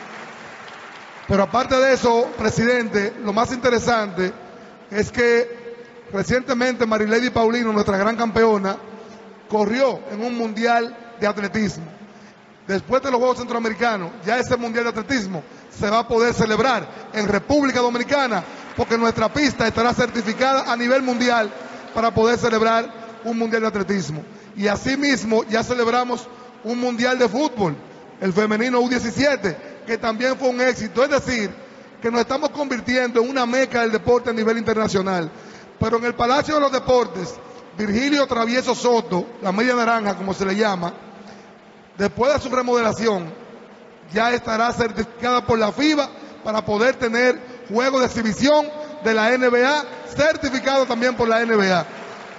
Speaker 12: Pero aparte de eso, presidente, lo más interesante es que recientemente Marilady Paulino, nuestra gran campeona, corrió en un mundial de atletismo. Después de los Juegos Centroamericanos, ya ese mundial de atletismo se va a poder celebrar en República Dominicana, porque nuestra pista estará certificada a nivel mundial para poder celebrar un mundial de atletismo. Y asimismo ya celebramos un mundial de fútbol, el femenino U diecisiete, que también fue un éxito. Es decir, que nos estamos convirtiendo en una meca del deporte a nivel internacional. Pero en el Palacio de los Deportes, Virgilio Travieso Soto, la media naranja como se le llama, después de su remodelación, ya estará certificada por la FIBA para poder tener juegos de exhibición de la N B A, certificado también por la N B A.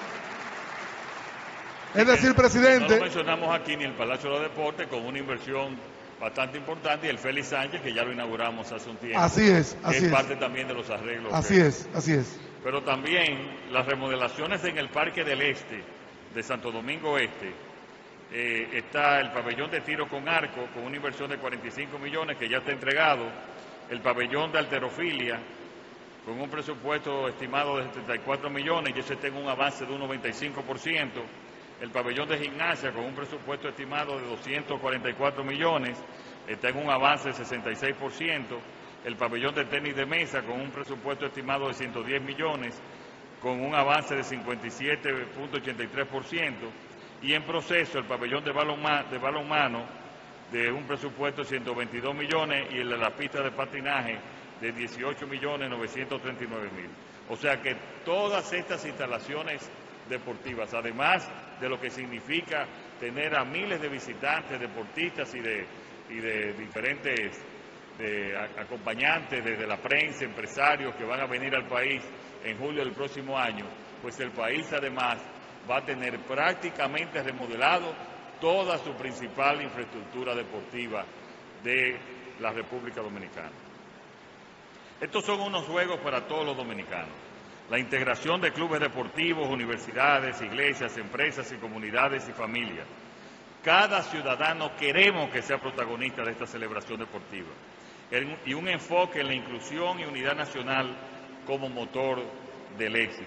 Speaker 12: Es decir, presidente...
Speaker 10: No lo mencionamos aquí ni el Palacio de los Deportes, con una inversión bastante importante, y el Félix Sánchez, que ya lo inauguramos hace un tiempo.
Speaker 12: Así es, así
Speaker 10: es.
Speaker 12: es.
Speaker 10: parte también de los arreglos.
Speaker 12: Así
Speaker 10: que...
Speaker 12: es, así es.
Speaker 10: Pero también las remodelaciones en el Parque del Este, de Santo Domingo Este, eh, está el pabellón de tiro con arco, con una inversión de cuarenta y cinco millones, que ya está entregado. El pabellón de halterofilia, con un presupuesto estimado de setenta y cuatro millones, y ese tiene un avance de un noventa y cinco por ciento. El pabellón de gimnasia, con un presupuesto estimado de doscientos cuarenta y cuatro millones, está en un avance de sesenta y seis por ciento. El pabellón de tenis de mesa, con un presupuesto estimado de ciento diez millones, con un avance de cincuenta y siete punto ochenta y tres por ciento. Y en proceso, el pabellón de balonmano, de balonmano, de un presupuesto de ciento veintidós millones, y el de la pista de patinaje de dieciocho millones novecientos treinta y nueve mil. O sea que todas estas instalaciones deportivas, además de lo que significa tener a miles de visitantes, deportistas y de, y de diferentes de acompañantes desde la prensa, empresarios que van a venir al país en julio del próximo año, pues el país además va a tener prácticamente remodelado toda su principal infraestructura deportiva de la República Dominicana. Estos son unos juegos para todos los dominicanos. La integración de clubes deportivos, universidades, iglesias, empresas y comunidades y familias. Cada ciudadano queremos que sea protagonista de esta celebración deportiva. Y un enfoque en la inclusión y unidad nacional como motor del éxito.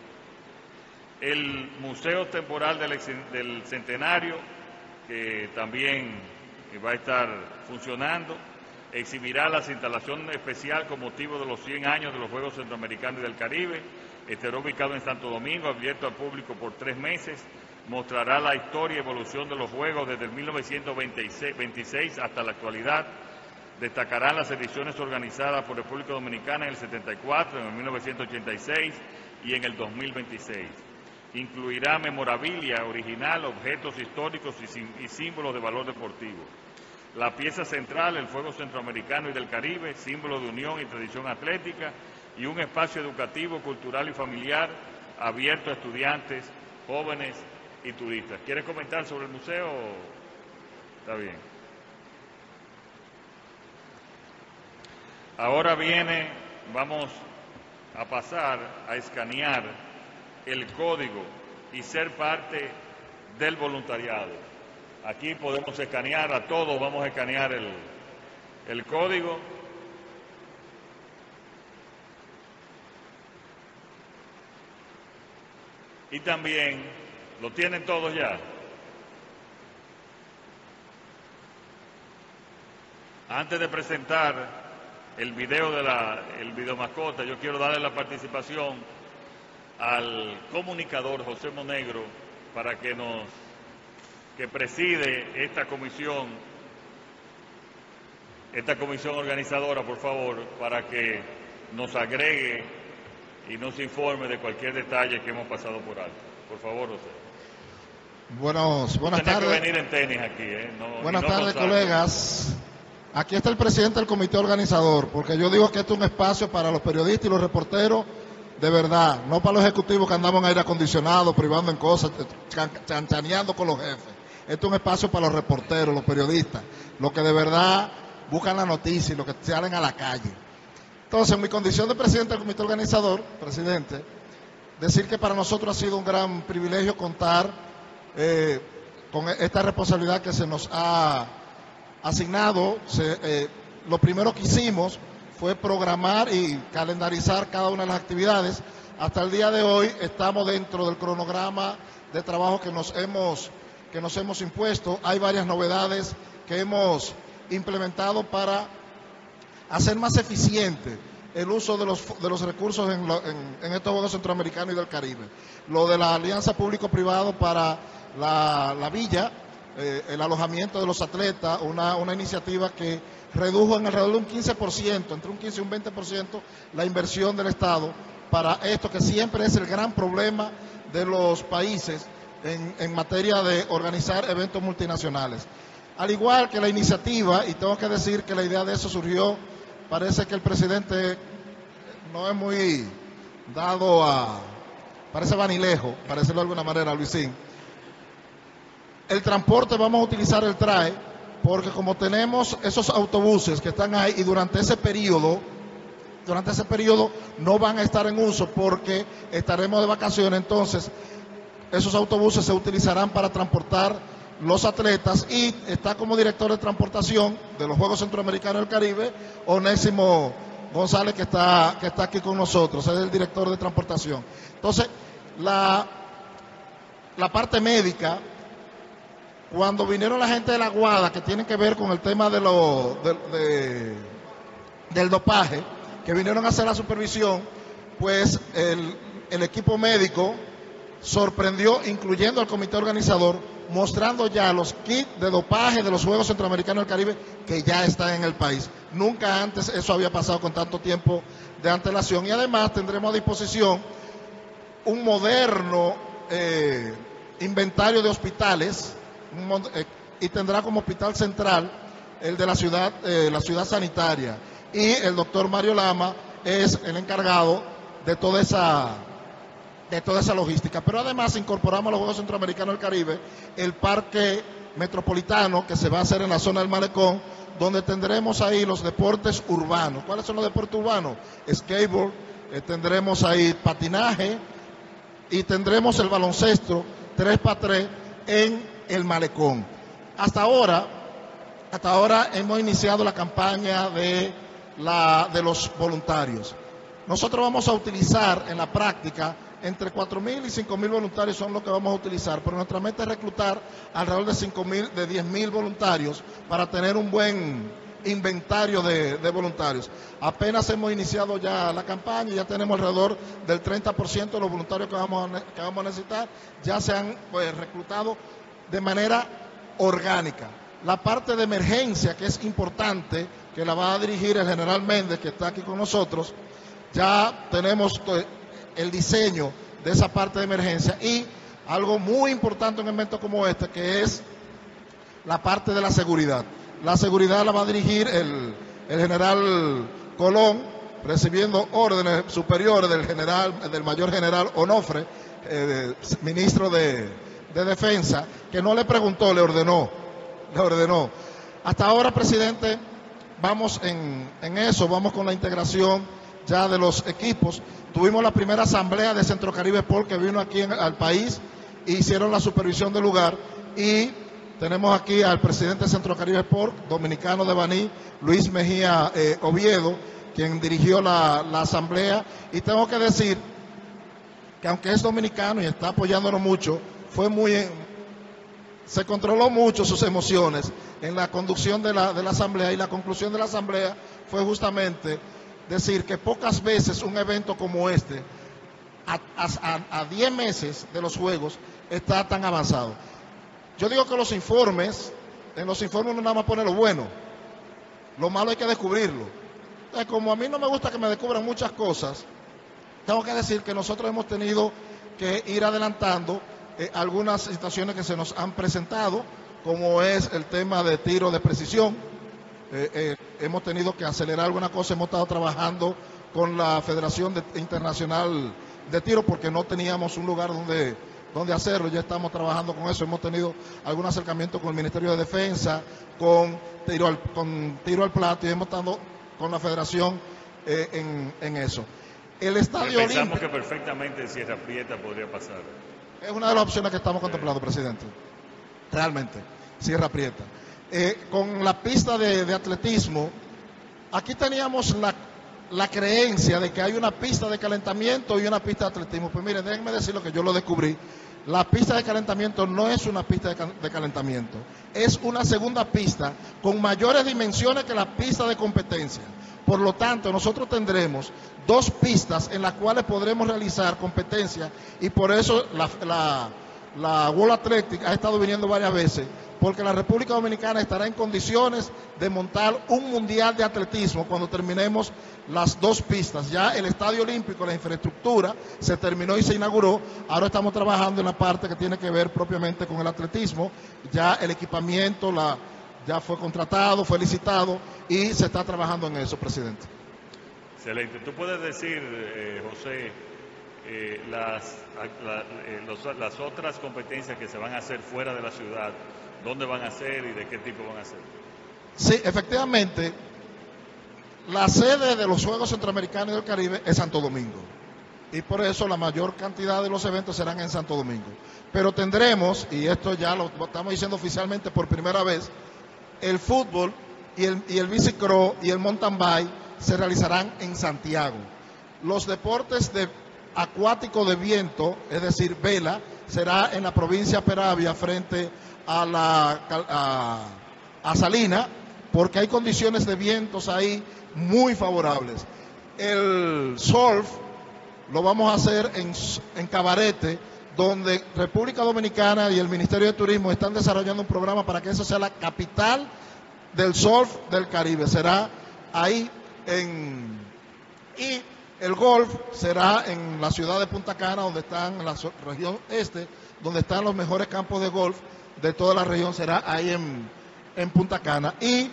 Speaker 10: El Museo Temporal del, del Centenario, que también va a estar funcionando, exhibirá las instalaciones especiales con motivo de los cien años de los Juegos Centroamericanos y del Caribe. Estará ubicado en Santo Domingo, abierto al público por tres meses. Mostrará la historia y evolución de los Juegos desde el mil novecientos veintiséis hasta la actualidad. Destacarán las ediciones organizadas por República Dominicana en el setenta y cuatro, en el mil novecientos ochenta y seis y en el dos mil veintiséis. Incluirá memorabilia original, objetos históricos y, y símbolos de valor deportivo. La pieza central, el Fuego Centroamericano y del Caribe, símbolo de unión y tradición atlética, y un espacio educativo, cultural y familiar abierto a estudiantes, jóvenes y turistas. ¿Quieres comentar sobre el museo? Está bien. Ahora viene, vamos a pasar a escanear el código y ser parte del voluntariado. Aquí podemos escanear a todos, vamos a escanear el, el código. Y también, ¿lo tienen todos ya? Antes de presentar el video de la, el video mascota, yo quiero darle la participación al comunicador José Monegro para que nos, que preside esta comisión, esta comisión organizadora, por favor, para que nos agregue y nos informe de cualquier detalle que hemos pasado por alto. Por favor, José.
Speaker 14: Buenos, buenas
Speaker 10: Tenés
Speaker 14: tardes.
Speaker 10: que venir en tenis aquí, ¿eh? No,
Speaker 14: buenas
Speaker 10: no
Speaker 14: tardes,
Speaker 10: Gonzalo.
Speaker 14: colegas. Aquí está el presidente del comité organizador, porque yo digo que este es un espacio para los periodistas y los reporteros de verdad, no para los ejecutivos que andamos en aire acondicionado, privando en cosas, chan- chanchaneando con los jefes. Este es un espacio para los reporteros, los periodistas, los que de verdad buscan la noticia y los que salen a la calle. Entonces, en mi condición de presidente del comité organizador, presidente, decir que para nosotros ha sido un gran privilegio contar eh, con esta responsabilidad que se nos ha asignado. Se, eh, lo primero que hicimos fue programar y calendarizar cada una de las actividades. Hasta el día de hoy estamos dentro del cronograma de trabajo que nos hemos, que nos hemos impuesto. Hay varias novedades que hemos implementado para hacer más eficiente el uso de los, de los recursos en, lo, en, en estos Juegos Centroamericanos y del Caribe. Lo de la alianza público-privado para la, la villa, eh, el alojamiento de los atletas, una, una iniciativa que redujo en alrededor de un quince por ciento, entre un quince y un veinte por ciento, la inversión del Estado para esto que siempre es el gran problema de los países en, en materia de organizar eventos multinacionales. Al igual que la iniciativa, y tengo que decir que la idea de eso surgió, parece que el presidente no es muy dado a, parece vanilejo, para decirlo de alguna manera, Luisín. El transporte vamos a utilizar el T R A E, porque como tenemos esos autobuses que están ahí y durante ese periodo, durante ese periodo no van a estar en uso porque estaremos de vacaciones, entonces esos autobuses se utilizarán para transportar los atletas, y está como director de transportación de los Juegos Centroamericanos del Caribe Onésimo González, que está, que está aquí con nosotros, es el director de transportación. Entonces, la, la parte médica, cuando vinieron la gente de la Guada, que tiene que ver con el tema de lo, de, de, del dopaje, que vinieron a hacer la supervisión, pues el, el equipo médico sorprendió, incluyendo al comité organizador, mostrando ya los kits de dopaje de los Juegos Centroamericanos del Caribe que ya están en el país. Nunca antes eso había pasado con tanto tiempo de antelación, y además tendremos a disposición un moderno eh, inventario de hospitales, un, eh, y tendrá como hospital central el de la ciudad, eh, la ciudad sanitaria, y el doctor Mario Lama es el encargado de toda esa de toda esa logística. Pero además incorporamos a los Juegos Centroamericanos del Caribe el parque metropolitano que se va a hacer en la zona del Malecón, donde tendremos ahí los deportes urbanos. ¿Cuáles son los deportes urbanos? Skateboard, eh, tendremos ahí patinaje y tendremos el baloncesto tres para tres en el Malecón. Hasta ahora, hasta ahora hemos iniciado la campaña de, la, de los voluntarios. nosotros vamos a utilizar en la práctica entre cuatro mil y cinco mil voluntarios son los que vamos a utilizar, pero nuestra meta es reclutar alrededor de cinco mil, de diez mil voluntarios para tener un buen inventario de, de voluntarios. Apenas hemos iniciado ya la campaña y ya tenemos alrededor del treinta por ciento de los voluntarios que vamos a, que vamos a necesitar, ya se han pues, reclutado de manera orgánica. La parte de emergencia, que es importante, que la va a dirigir el general Méndez, que está aquí con nosotros, ya tenemos el diseño de esa parte de emergencia y algo muy importante en un evento como este, que es la parte de la seguridad. La seguridad la va a dirigir el, el general Colón, recibiendo órdenes superiores del general, del mayor general Onofre, eh, ministro de, de Defensa, que no le preguntó, le ordenó, le ordenó. Hasta ahora, presidente, vamos en, en eso, vamos con la integración ya de los equipos. Tuvimos la primera asamblea de Centro Caribe Sport que vino aquí en, al país e hicieron la supervisión del lugar, y tenemos aquí al presidente de Centro Caribe Sport, dominicano de Baní, Luis Mejía eh, Oviedo, quien dirigió la, la asamblea, y tengo que decir que aunque es dominicano y está apoyándonos mucho, fue muy, se controló mucho sus emociones en la conducción de la, de la asamblea, y la conclusión de la asamblea fue justamente decir que pocas veces un evento como este, a diez meses de los Juegos, está tan avanzado. Yo digo que los informes, en los informes no nada más pone lo bueno, lo malo hay que descubrirlo. Entonces, como a mí no me gusta que me descubran muchas cosas, tengo que decir que nosotros hemos tenido que ir adelantando eh, algunas situaciones que se nos han presentado, como es el tema de tiro de precisión. Eh, eh, hemos tenido que acelerar alguna cosa, hemos estado trabajando con la Federación de, Internacional de Tiro porque no teníamos un lugar donde, donde hacerlo, ya estamos trabajando con eso, hemos tenido algún acercamiento con el Ministerio de Defensa, con tiro al, con tiro al plato, y hemos estado con la Federación eh, en, en eso. El Estadio
Speaker 10: Pensamos
Speaker 14: Olímpico,
Speaker 10: que perfectamente en Sierra Prieta podría pasar.
Speaker 14: Es una de las opciones que estamos contemplando, presidente. Realmente, Sierra Prieta. Eh, con la pista de, de atletismo, aquí teníamos la, la creencia de que hay una pista de calentamiento y una pista de atletismo. Pues miren, déjenme decir lo que yo lo descubrí. La pista de calentamiento no es una pista de, de calentamiento, es una segunda pista con mayores dimensiones que la pista de competencia. Por lo tanto, nosotros tendremos dos pistas en las cuales podremos realizar competencia, y por eso la, la, la World Athletic ha estado viniendo varias veces, porque la República Dominicana estará en condiciones de montar un mundial de atletismo cuando terminemos las dos pistas. Ya el Estadio Olímpico, la infraestructura, se terminó y se inauguró. Ahora estamos trabajando en la parte que tiene que ver propiamente con el atletismo. Ya el equipamiento la, ya fue contratado, fue licitado y se está trabajando en eso, presidente.
Speaker 10: Excelente. ¿Tú puedes decir, eh, José, eh, las, la, eh, los, las otras competencias que se van a hacer fuera de la ciudad, dónde van a ser y de qué tipo van a ser?
Speaker 14: Sí, efectivamente, la sede de los Juegos Centroamericanos y del Caribe es Santo Domingo, y por eso la mayor cantidad de los eventos serán en Santo Domingo. Pero tendremos, y esto ya lo estamos diciendo oficialmente por primera vez, el fútbol y el, y el bicicross y el mountain bike se realizarán en Santiago. Los deportes de acuático de viento, es decir, vela, será en la provincia de Peravia frente a la a, a Salina, porque hay condiciones de vientos ahí muy favorables. El surf lo vamos a hacer en, en Cabarete, donde República Dominicana y el Ministerio de Turismo están desarrollando un programa para que eso sea la capital del surf del Caribe. Será ahí en... y el golf será en la ciudad de Punta Cana, donde están en la región este, donde están los mejores campos de golf de toda la región, será ahí en, en Punta Cana. Y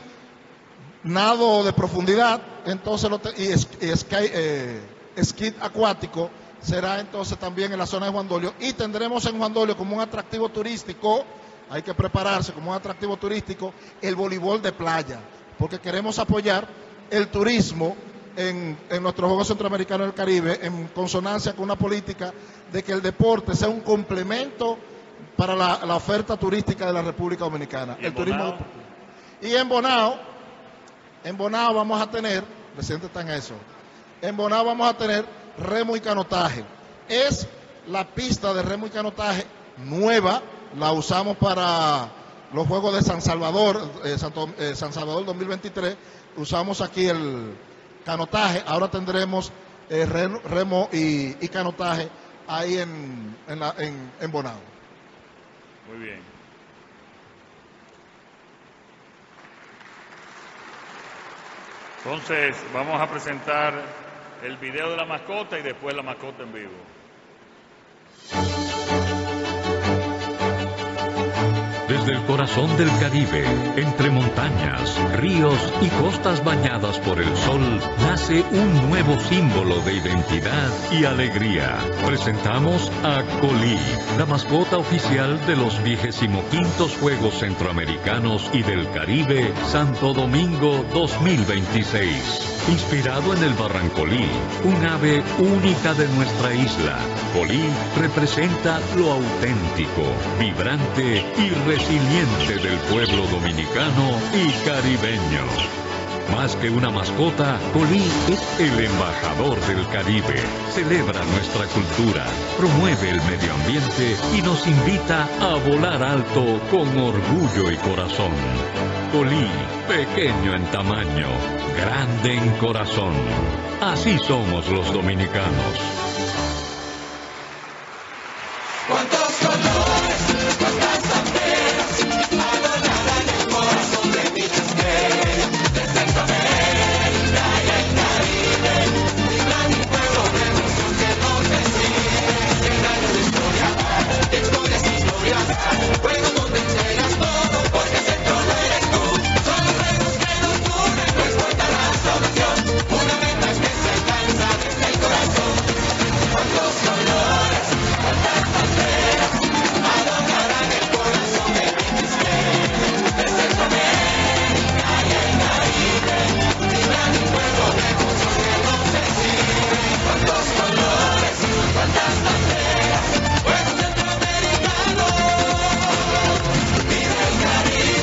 Speaker 14: nado de profundidad, entonces lo te, y, es, y sky, eh, esquí acuático será entonces también en la zona de Juan Dolio, y tendremos en Juan Dolio como un atractivo turístico, hay que prepararse como un atractivo turístico, el voleibol de playa, porque queremos apoyar el turismo en, en nuestros Juegos Centroamericanos del Caribe, en consonancia con una política de que el deporte sea un complemento para la, la oferta turística de la República Dominicana.
Speaker 10: ¿Y
Speaker 14: el turismo
Speaker 10: Bonao?
Speaker 14: Y en Bonao, en Bonao vamos a tener, el presidente está en eso, en Bonao vamos a tener remo y canotaje. Es la pista de remo y canotaje nueva, la usamos para los Juegos de San Salvador, eh, Santo, eh, San Salvador dos mil veintitrés, usamos aquí el canotaje, ahora tendremos eh, remo y, y canotaje ahí en, en, la, en, en Bonao.
Speaker 10: Muy bien. Entonces, vamos a presentar el video de la mascota y después la mascota en vivo.
Speaker 15: Desde el corazón del Caribe, entre montañas, ríos y costas bañadas por el sol, nace un nuevo símbolo de identidad y alegría. Presentamos a Colí, la mascota oficial de los vigésimo quintos Juegos Centroamericanos y del Caribe Santo Domingo dos mil veintiséis. Inspirado en el barrancolí, un ave única de nuestra isla, Colí representa lo auténtico, vibrante y resiliente del pueblo dominicano y caribeño. Más que una mascota, Colí es el embajador del Caribe. Celebra nuestra cultura, promueve el medio ambiente y nos invita a volar alto con orgullo y corazón. Colí, pequeño en tamaño, grande en corazón. Así somos los dominicanos.
Speaker 16: ¿Cuántos colores, cuántas banderas adornarán el corazón de mi tierra? De Centroamérica y el Caribe, vibra mi pueblo de emoción que nos recibe. Cien años de historia, de historias y historias, juegos donde entregas todo, porque Centro no eres tú. Son los juegos que nos unen, no importa la salvación, una meta que se alcanza desde el corazón. ¿Cuántos colores, cuántas banderas adornarán el corazón de mi tierra? De Centroamérica y el Caribe, vibra mi pueblo de emoción que nos recibe. ¿Cuántos colores, cuántas banderas, juegos centroamericanos, vive el Caribe.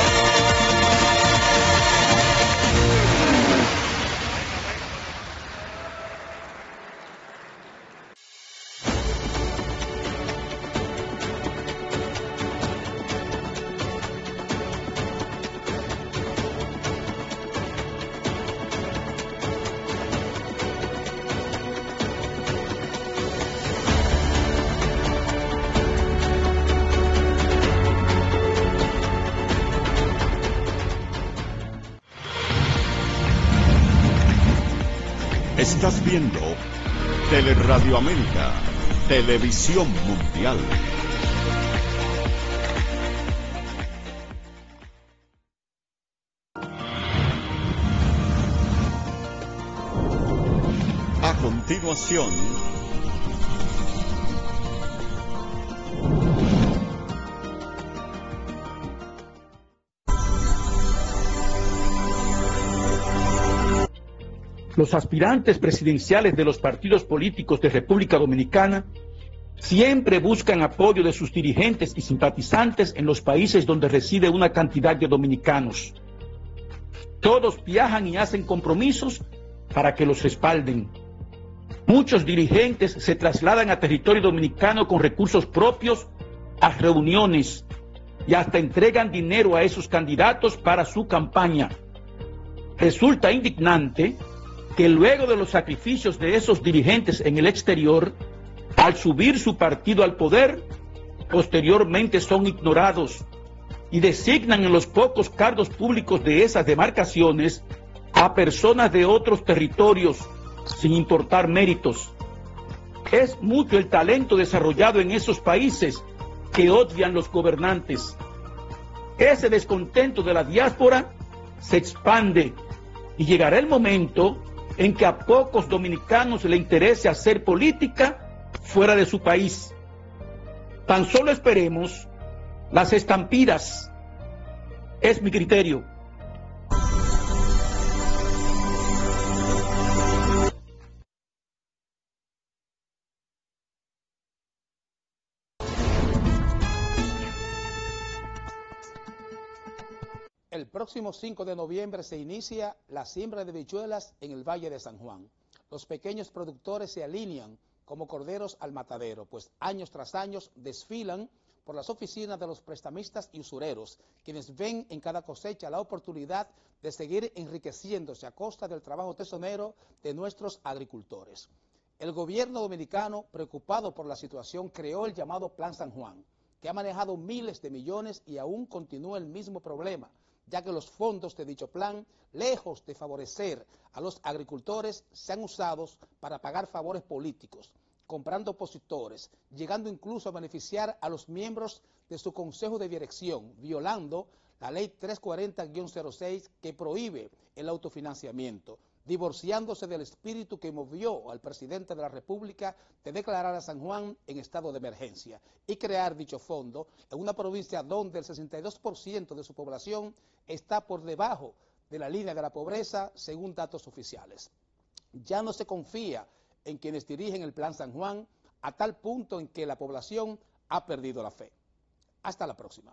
Speaker 7: Estás viendo Teleradio América, Televisión Mundial. A continuación,
Speaker 17: los aspirantes presidenciales de los partidos políticos de República Dominicana siempre buscan apoyo de sus dirigentes y simpatizantes en los países donde reside una cantidad de dominicanos. Todos viajan y hacen compromisos para que los respalden. Muchos dirigentes se trasladan a territorio dominicano con recursos propios a reuniones y hasta entregan dinero a esos candidatos para su campaña. Resulta indignante que luego de los sacrificios de esos dirigentes en el exterior, al subir su partido al poder, posteriormente son ignorados y designan en los pocos cargos públicos de esas demarcaciones a personas de otros territorios sin importar méritos. Es mucho el talento desarrollado en esos países que odian los gobernantes. Ese descontento de la diáspora se expande y llegará el momento en que a pocos dominicanos le interese hacer política fuera de su país. Tan solo esperemos las estampidas. Es mi criterio.
Speaker 1: El próximo cinco de noviembre se inicia la siembra de habichuelas en el Valle de San Juan. los pequeños productores se alinean como corderos al matadero, pues años tras años desfilan por las oficinas de los prestamistas y usureros, quienes ven en cada cosecha la oportunidad de seguir enriqueciéndose a costa del trabajo tesonero de nuestros agricultores. El gobierno dominicano, preocupado por la situación, creó el llamado Plan San Juan, que ha manejado miles de millones y aún continúa el mismo problema, ya que los fondos de dicho plan, lejos de favorecer a los agricultores, se han usado para pagar favores políticos, comprando opositores, llegando incluso a beneficiar a los miembros de su consejo de dirección, violando la ley trescientos cuarenta guión cero seis que prohíbe el autofinanciamiento, divorciándose del espíritu que movió al presidente de la República de declarar a San Juan en estado de emergencia y crear dicho fondo en una provincia donde el sesenta y dos por ciento de su población está por debajo de la línea de la pobreza, según datos oficiales. Ya no se confía en quienes dirigen el Plan San Juan, a tal punto en que la población ha perdido la fe. Hasta la próxima.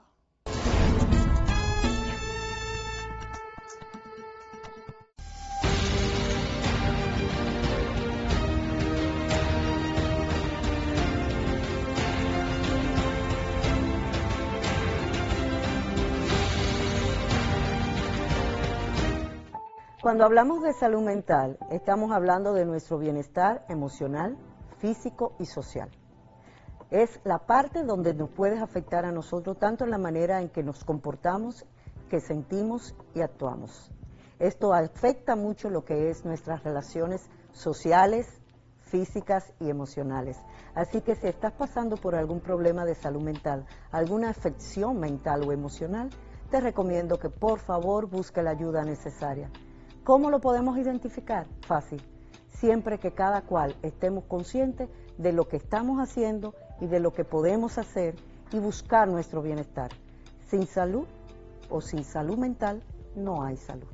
Speaker 18: Cuando hablamos de salud mental, estamos hablando de nuestro bienestar emocional, físico y social. Es la parte donde nos puede afectar a nosotros tanto en la manera en que nos comportamos, que sentimos y actuamos. Esto afecta mucho lo que es nuestras relaciones sociales, físicas y emocionales. Así que si estás pasando por algún problema de salud mental, alguna afección mental o emocional, te recomiendo que por favor busque la ayuda necesaria. ¿Cómo lo podemos identificar? Fácil. Siempre que cada cual estemos conscientes de lo que estamos haciendo y de lo que podemos hacer y buscar nuestro bienestar. Sin salud o sin salud mental no hay salud.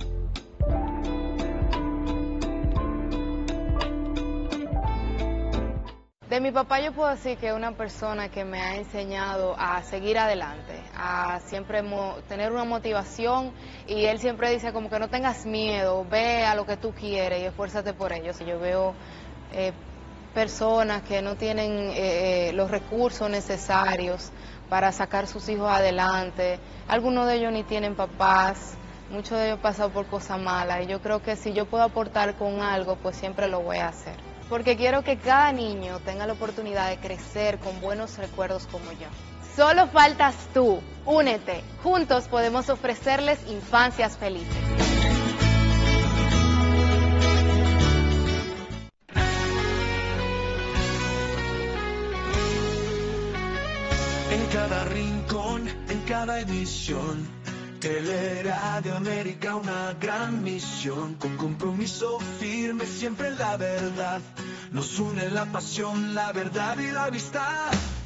Speaker 19: De mi papá yo puedo decir que es una persona que me ha enseñado a seguir adelante, a siempre mo- tener una motivación, y él siempre dice como que no tengas miedo, ve a lo que tú quieres y esfuérzate por ello. Si yo veo eh, personas que no tienen eh, los recursos necesarios para sacar sus hijos adelante, algunos de ellos ni tienen papás, muchos de ellos han pasado por cosas malas, y yo creo que si yo puedo aportar con algo, pues siempre lo voy a hacer. Porque quiero que cada niño tenga la oportunidad de crecer con buenos recuerdos como yo. Solo faltas tú. Únete. Juntos podemos ofrecerles infancias felices.
Speaker 16: En cada rincón, en cada edición, Teleradio América, una gran misión, con compromiso firme, siempre la verdad. Nos une la pasión, la verdad y la amistad.